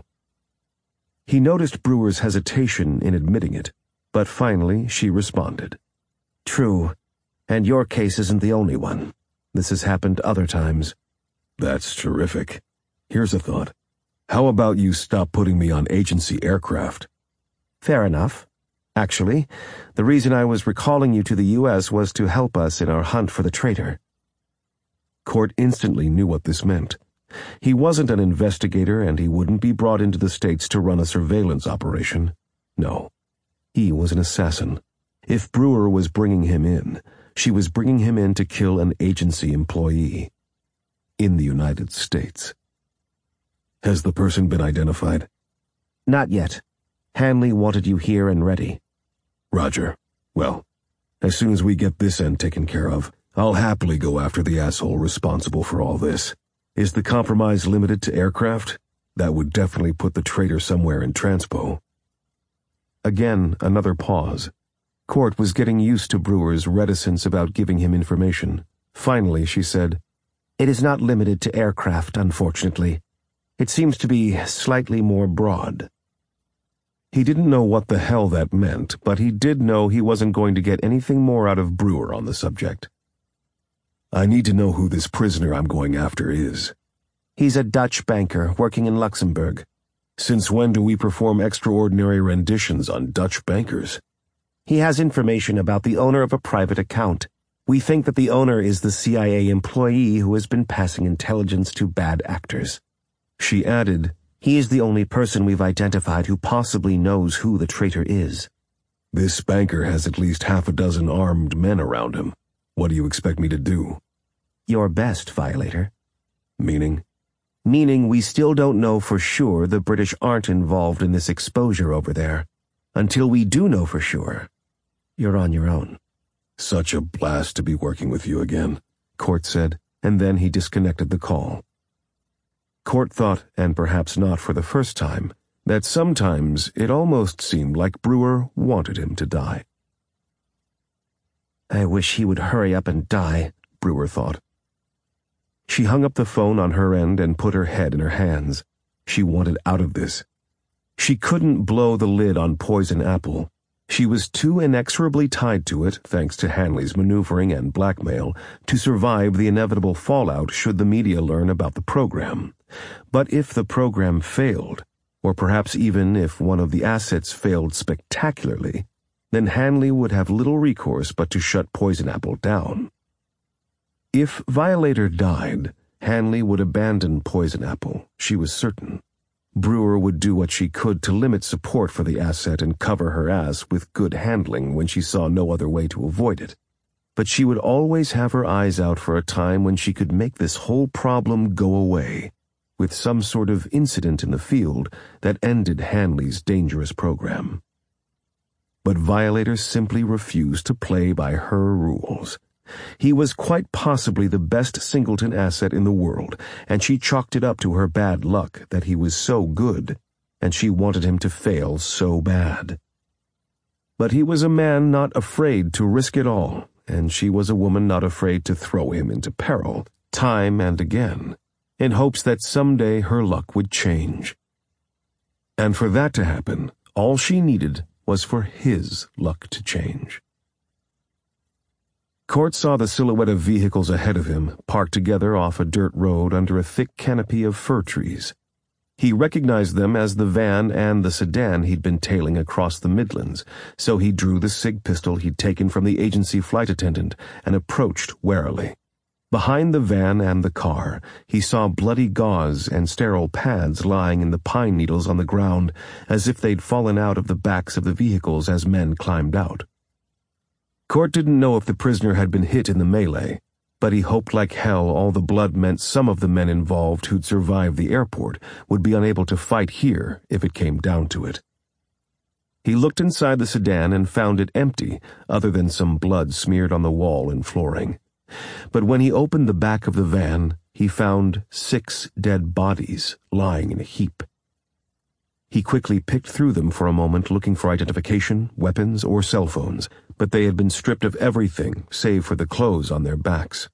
He noticed Brewer's hesitation in admitting it, but finally she responded. True, and your case isn't the only one. This has happened other times. That's terrific. Here's a thought. How about you stop putting me on agency aircraft? Fair enough. Actually, the reason I was recalling you to the U.S. was to help us in our hunt for the traitor. Court instantly knew what this meant. He wasn't an investigator, and he wouldn't be brought into the States to run a surveillance operation. No, he was an assassin. If Brewer was bringing him in, she was bringing him in to kill an agency employee. In the United States. Has the person been identified? Not yet. Hanley wanted you here and ready. Roger. Well, as soon as we get this end taken care of, I'll happily go after the asshole responsible for all this. Is the compromise limited to aircraft? That would definitely put the traitor somewhere in transpo. Again, another pause. Court was getting used to Brewer's reticence about giving him information. Finally, she said, It is not limited to aircraft, unfortunately. It seems to be slightly more broad. He didn't know what the hell that meant, but he did know he wasn't going to get anything more out of Brewer on the subject. I need to know who this prisoner I'm going after is. He's a Dutch banker working in Luxembourg. Since when do we perform extraordinary renditions on Dutch bankers? He has information about the owner of a private account. We think that the owner is the CIA employee who has been passing intelligence to bad actors. She added, He is the only person we've identified who possibly knows who the traitor is. This banker has at least half a dozen armed men around him. What do you expect me to do? Your best, Violator. Meaning? Meaning we still don't know for sure the British aren't involved in this exposure over there. Until we do know for sure, you're on your own. Such a blast to be working with you again, Court said, and then he disconnected the call. Court thought, and perhaps not for the first time, that sometimes it almost seemed like Brewer wanted him to die. I wish he would hurry up and die, Brewer thought. She hung up the phone on her end and put her head in her hands. She wanted out of this. She couldn't blow the lid on Poison Apple. She was too inexorably tied to it, thanks to Hanley's maneuvering and blackmail, to survive the inevitable fallout should the media learn about the program. But if the program failed, or perhaps even if one of the assets failed spectacularly, then Hanley would have little recourse but to shut Poison Apple down. If Violator died, Hanley would abandon Poison Apple, she was certain. Brewer would do what she could to limit support for the asset and cover her ass with good handling when she saw no other way to avoid it. But she would always have her eyes out for a time when she could make this whole problem go away, with some sort of incident in the field that ended Hanley's dangerous program. But Violator simply refused to play by her rules. He was quite possibly the best Singleton asset in the world, and she chalked it up to her bad luck that he was so good, and she wanted him to fail so bad. But he was a man not afraid to risk it all, and she was a woman not afraid to throw him into peril, time and again, in hopes that someday her luck would change. And for that to happen, all she needed was for his luck to change. Court saw the silhouette of vehicles ahead of him, parked together off a dirt road under a thick canopy of fir trees. He recognized them as the van and the sedan he'd been tailing across the Midlands, so he drew the SIG pistol he'd taken from the agency flight attendant and approached warily. Behind the van and the car, he saw bloody gauze and sterile pads lying in the pine needles on the ground as if they'd fallen out of the backs of the vehicles as men climbed out. Court didn't know if the prisoner had been hit in the melee, but he hoped like hell all the blood meant some of the men involved who'd survived the airport would be unable to fight here if it came down to it. He looked inside the sedan and found it empty, other than some blood smeared on the wall and flooring. But when he opened the back of the van, he found 6 dead bodies lying in a heap. He quickly picked through them for a moment looking for identification, weapons, or cell phones, but they had been stripped of everything save for the clothes on their backs.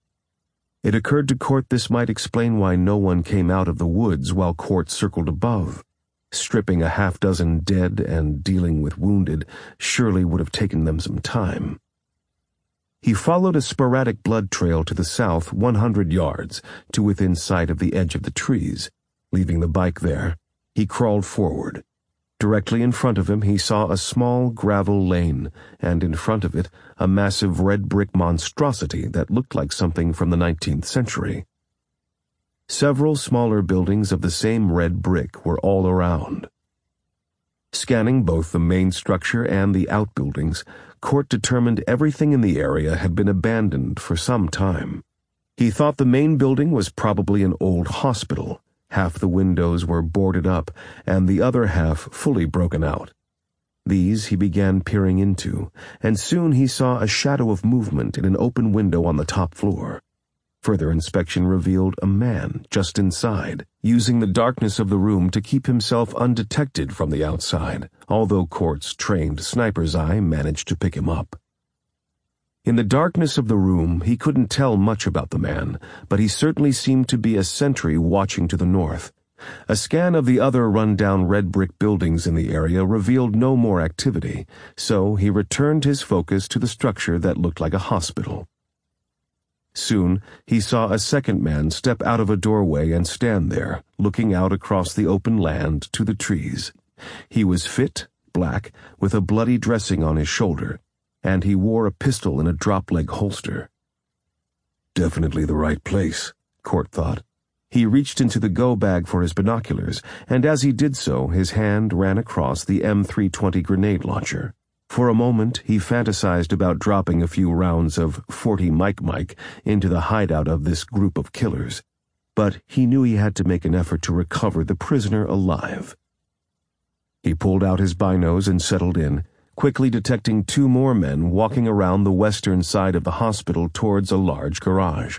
It occurred to Court this might explain why no one came out of the woods while Court circled above. Stripping a half-dozen dead and dealing with wounded surely would have taken them some time. He followed a sporadic blood trail to the south 100 yards to within sight of the edge of the trees. Leaving the bike there, he crawled forward. Directly in front of him he saw a small gravel lane, and in front of it a massive red brick monstrosity that looked like something from the 19th century. Several smaller buildings of the same red brick were all around. Scanning both the main structure and the outbuildings, Court determined everything in the area had been abandoned for some time. He thought the main building was probably an old hospital. Half the windows were boarded up, and the other half fully broken out. These he began peering into, and soon he saw a shadow of movement in an open window on the top floor. Further inspection revealed a man just inside, using the darkness of the room to keep himself undetected from the outside, although Court's trained sniper's eye managed to pick him up. In the darkness of the room, he couldn't tell much about the man, but he certainly seemed to be a sentry watching to the north. A scan of the other run-down red brick buildings in the area revealed no more activity, so he returned his focus to the structure that looked like a hospital. Soon, he saw a second man step out of a doorway and stand there, looking out across the open land to the trees. He was fit, black, with a bloody dressing on his shoulder, and he wore a pistol in a drop-leg holster. Definitely the right place, Court thought. He reached into the go-bag for his binoculars, and as he did so, his hand ran across the M320 grenade launcher. For a moment, he fantasized about dropping a few rounds of 40 Mike into the hideout of this group of killers, but he knew he had to make an effort to recover the prisoner alive. He pulled out his binos and settled in, quickly detecting 2 more men walking around the western side of the hospital towards a large garage.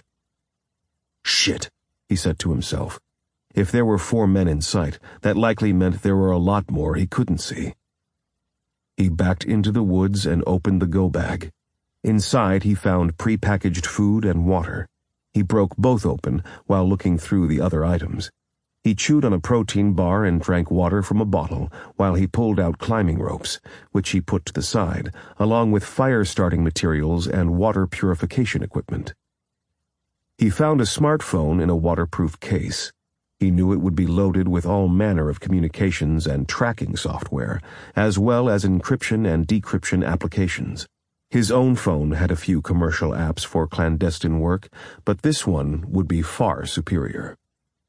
Shit, he said to himself. If there were 4 men in sight, that likely meant there were a lot more he couldn't see. He backed into the woods and opened the go-bag. Inside he found pre-packaged food and water. He broke both open while looking through the other items. He chewed on a protein bar and drank water from a bottle while he pulled out climbing ropes, which he put to the side, along with fire-starting materials and water purification equipment. He found a smartphone in a waterproof case. He knew it would be loaded with all manner of communications and tracking software, as well as encryption and decryption applications. His own phone had a few commercial apps for clandestine work, but this one would be far superior.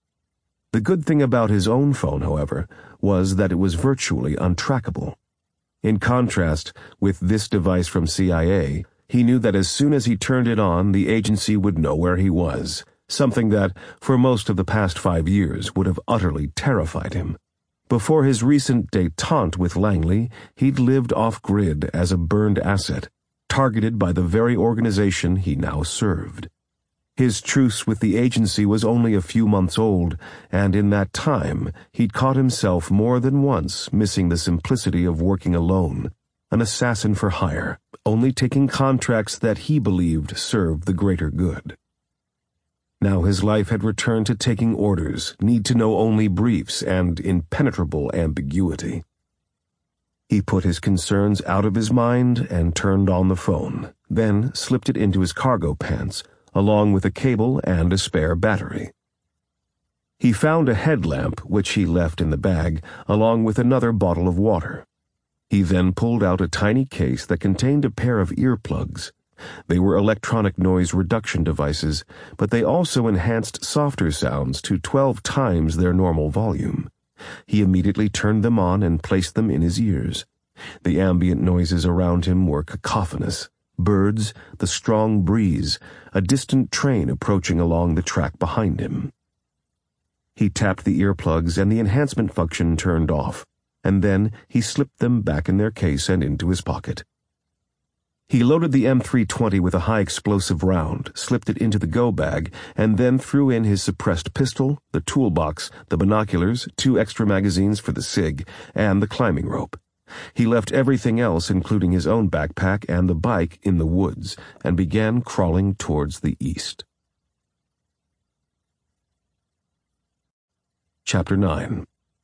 The good thing about his own phone, however, was that it was virtually untrackable. In contrast with this device from CIA, he knew that as soon as he turned it on, the agency would know where he was, something that, for most of the past 5 years, would have utterly terrified him. Before his recent détente with Langley, he'd lived off-grid as a burned asset, targeted by the very organization he now served. His truce with the agency was only a few months old, and in that time he'd caught himself more than once missing the simplicity of working alone, an assassin for hire, only taking contracts that he believed served the greater good. Now his life had returned to taking orders, need-to-know-only briefs, and impenetrable ambiguity. He put his concerns out of his mind and turned on the phone, then slipped it into his cargo pants, along with a cable and a spare battery. He found a headlamp, which he left in the bag, along with another bottle of water. He then pulled out a tiny case that contained a pair of earplugs. They were electronic noise reduction devices, but they also enhanced softer sounds to 12 times their normal volume. He immediately turned them on and placed them in his ears. The ambient noises around him were cacophonous. Birds, the strong breeze, a distant train approaching along the track behind him. He tapped the earplugs and the enhancement function turned off, and then he slipped them back in their case and into his pocket. He loaded the M320 with a high-explosive round, slipped it into the go bag, and then threw in his suppressed pistol, the toolbox, the binoculars, 2 extra magazines for the SIG, and the climbing rope. He left everything else, including his own backpack and the bike, in the woods, and began crawling towards the east. Chapter 9.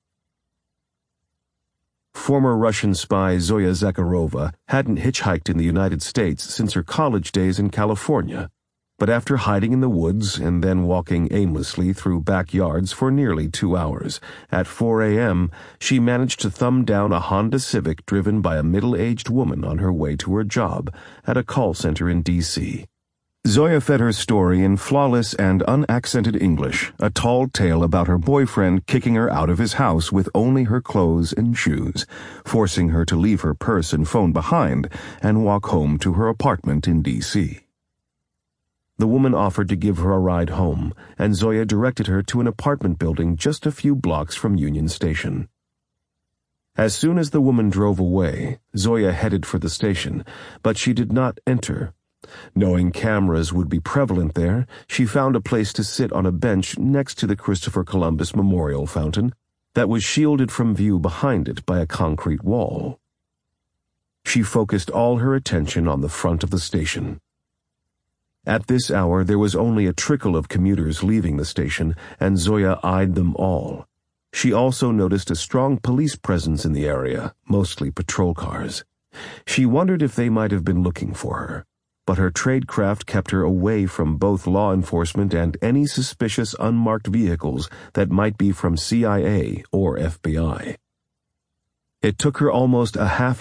Former Russian spy Zoya Zakharova hadn't hitchhiked in the United States since her college days in California, but after hiding in the woods and then walking aimlessly through backyards for nearly 2 hours, at 4 a.m., she managed to thumb down a Honda Civic driven by a middle-aged woman on her way to her job at a call center in D.C. Zoya fed her story in flawless and unaccented English, a tall tale about her boyfriend kicking her out of his house with only her clothes and shoes, forcing her to leave her purse and phone behind and walk home to her apartment in D.C. The woman offered to give her a ride home, and Zoya directed her to an apartment building just a few blocks from Union Station. As soon as the woman drove away, Zoya headed for the station, but she did not enter. Knowing cameras would be prevalent there, she found a place to sit on a bench next to the Christopher Columbus Memorial Fountain that was shielded from view behind it by a concrete wall. She focused all her attention on the front of the station. At this hour, there was only a trickle of commuters leaving the station, and Zoya eyed them all. She also noticed a strong police presence in the area, mostly patrol cars. She wondered if they might have been looking for her, but her tradecraft kept her away from both law enforcement and any suspicious unmarked vehicles that might be from CIA or FBI. It took her almost a half